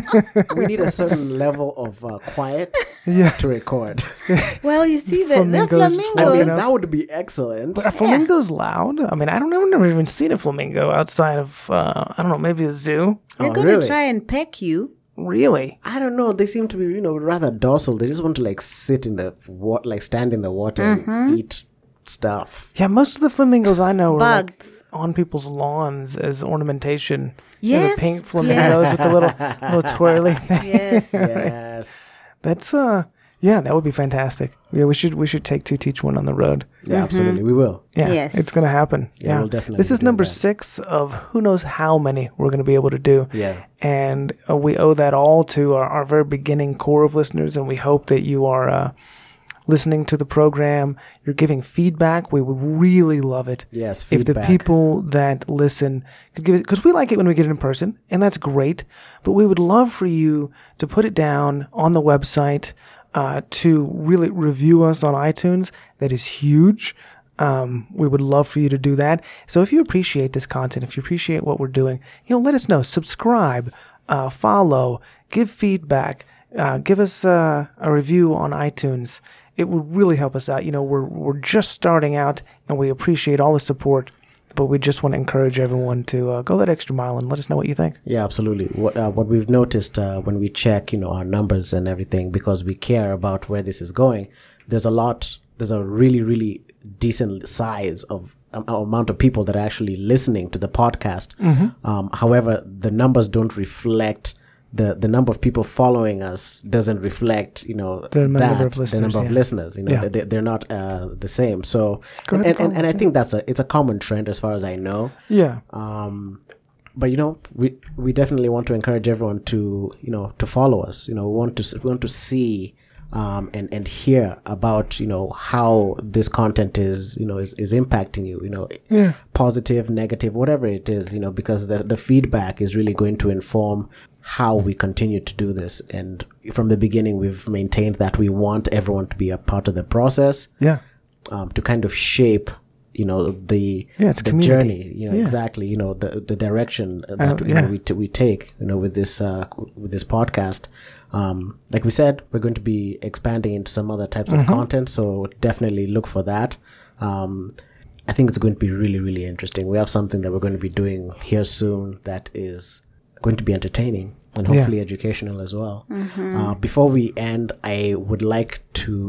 we need a certain level of uh, quiet Yeah. to record. Well, you see, the, the Flamingos I flamingos. mean, that would be excellent. Are flamingos loud? I mean, I don't. I've never even seen a flamingo outside of. Uh, I don't know, maybe a zoo. They're Oh, going to really? try and peck you. Really? I don't know. They seem to be, you know, rather docile. They just want to like sit in the water, like stand in the water and eat stuff. Yeah, most of the flamingos I know are like Bugs. on people's lawns as ornamentation. You know, Yes, the pink flamingos with the little little twirly thing. Yes. Yes. That's uh, yeah, that would be fantastic. Yeah, we should we should take two, teach one on the road. Yeah, absolutely. We will. Yeah, Yes. it's gonna happen. Yeah, we'll definitely This is do number that. six of who knows how many we're gonna be able to do. Yeah. and uh, we owe that all to our, our very beginning core of listeners, and we hope that you are uh, listening to the program. You're giving feedback. We would really love it. Yes, if the feedback. people that listen could give it, because we like it when we get it in person, and that's great. But we would love for you to put it down on the website, uh, to really review us on iTunes. That is huge. Um, we would love for you to do that. So if you appreciate this content, if you appreciate what we're doing, you know, let us know. Subscribe, uh, follow, give feedback, uh, give us uh, a review on iTunes. It would really help us out. You know, we're we're just starting out, and we appreciate all the support, but we just want to encourage everyone to uh, go that extra mile and let us know what you think. Yeah, absolutely. What uh, what we've noticed uh, when we check, you know, our numbers and everything, because we care about where this is going. There's a lot. There's a really, really decent size of um, amount of people that are actually listening to the podcast. Um, however, the numbers don't reflect the the number of people following us. Doesn't reflect, you know, The number that of the listeners, number of yeah. listeners. You know, Yeah. they, they're not uh, the same. So, Go and ahead and, and and, and I follow, think that's a it's a common trend as far as I know. Yeah. Um, but you know, we we definitely want to encourage everyone to you know to follow us. You know, we want to s- we want to see um, and and hear about you know how this content is you know is, is impacting you. You know, Yeah. positive, negative, whatever it is. You know, because the the feedback is really going to inform how we continue to do this. And from the beginning, we've maintained that we want everyone to be a part of the process. Yeah. Um, to kind of shape, you know, the Yeah, it's the community. journey, you know, Yeah. exactly, you know, the the direction that Uh, you yeah. know, we t- we take, you know, with this uh, with this podcast. Um, like we said, we're going to be expanding into some other types Mm-hmm. of content, so definitely look for that. Um, I think it's going to be really, really interesting. We have something that we're going to be doing here soon that is going to be entertaining and Yeah. hopefully educational as well. Uh, before we end, I would like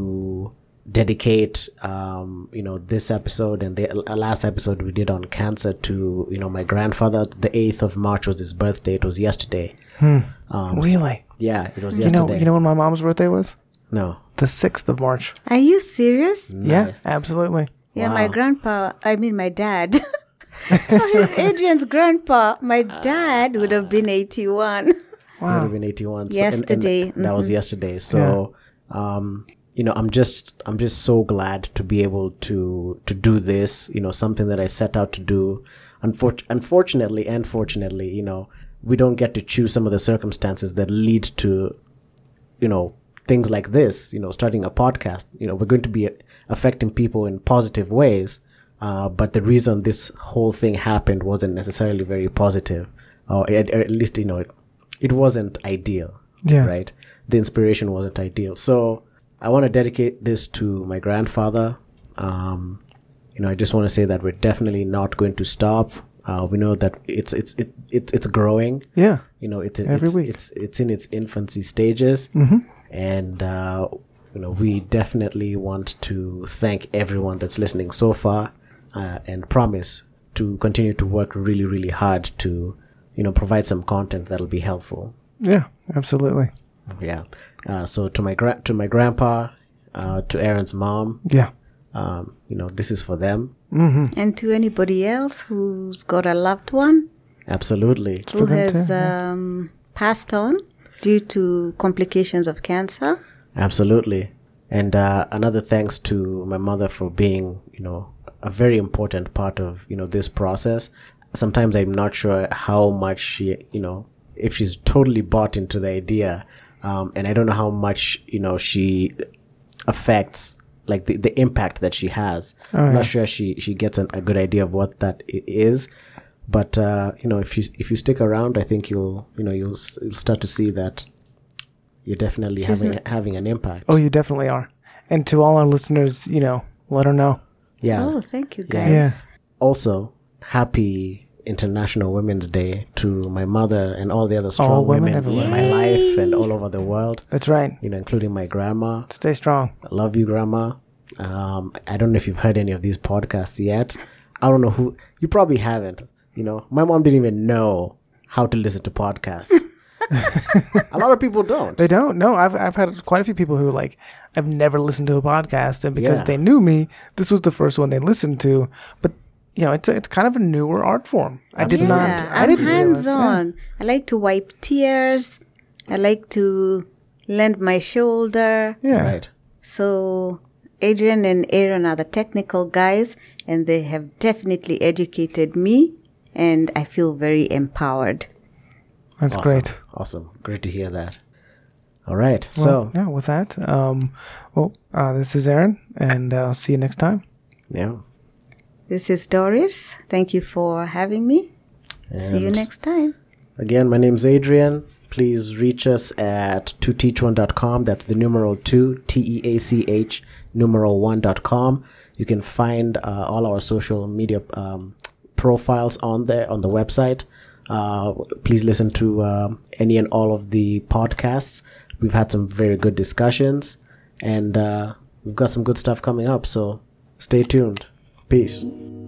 to dedicate, um, you know, this episode and the uh, last episode we did on cancer to, you know, my grandfather. The eighth of March was his birthday. It was yesterday. Um, so- Really? yeah, it was You yesterday. know, you know when my mom's birthday was? no. The sixth of March. Are you serious? Yeah, Nice. absolutely. Yeah, my Wow. grandpa, I mean my dad. Oh, he's Adrian's grandpa. My dad would have been eighty-one. It would Wow. have been eighty-one. So- and- and Yesterday. that was yesterday. So, um, you know, I'm just, I'm just so glad to be able to, to do this, you know, something that I set out to do. Unfor- unfortunately and fortunately, you know, we don't get to choose some of the circumstances that lead to, you know, things like this, you know, starting a podcast. You know, we're going to be affecting people in positive ways. Uh, but the reason this whole thing happened wasn't necessarily very positive. or at, at least, you know, it, it wasn't ideal, Yeah. right? The inspiration wasn't ideal. So I want to dedicate this to my grandfather. Um, you know, I just want to say that we're definitely not going to stop. Uh, we know that it's it's it, it it's growing. Yeah. You know, it's in, Every it's, week. it's it's in its infancy stages, Mm-hmm. and uh, you know, we definitely want to thank everyone that's listening so far, uh, and promise to continue to work really, really hard to, you know, provide some content that'll be helpful. Yeah, absolutely. Yeah. Uh, so to my gra- to my grandpa, uh, to Aaron's mom, Yeah. um, you know, this is for them. And to anybody else who's got a loved one Absolutely. who them has too, yeah. um, passed on due to complications of cancer. Absolutely. And uh, another thanks to my mother for being, you know, a very important part of, you know, this process. Sometimes I'm not sure how much she, you know, if she's totally bought into the idea. Um, and I don't know how much, you know, she affects, like the, the impact that she has. Oh, I'm yeah. not sure she, she gets an, a good idea of what that i- is. But, uh, you know, if you, if you stick around, I think you'll, you know, you'll, s- you'll start to see that you're definitely She's having, n- having an impact. Oh, you definitely are. And to all our listeners, you know, let her know. Yeah. Oh, thank you, Yeah. guys. Yeah. Also, happy International Women's Day to my mother and all the other strong All women women everywhere. in my life and all over the world, That's right. you know, including my grandma. Stay strong. I love you, Grandma. Um, I don't know if you've heard any of these podcasts yet. I don't know who, you probably haven't. You know, my mom didn't even know how to listen to podcasts. A lot of people don't. They don't. No, I've I've had quite a few people who are like, I've never listened to a podcast, and because Yeah. they knew me, this was the first one they listened to. But you know, it's a, it's kind of a newer art form. I did Yeah, not. I I'm didn't realize, yeah. hands-on. I like to wipe tears. I like to lend my shoulder. Yeah. Right. So Adrian and Aaron are the technical guys, and they have definitely educated me, and I feel very empowered. That's Awesome. great. Awesome. Great to hear that. All right. Well, so, yeah, with that, um, well, uh, this is Aaron, and uh, I'll see you next time. yeah. This is Doris. Thank you for having me. See you And next time. Again, my name's Adrian. Please reach us at to teach one dot com. That's the numeral two, T E A C H, numeral one dot com. You can find uh, all our social media um, profiles on there on the website. Uh, please listen to um, any and all of the podcasts. We've had some very good discussions, and uh, we've got some good stuff coming up. So stay tuned. Peace.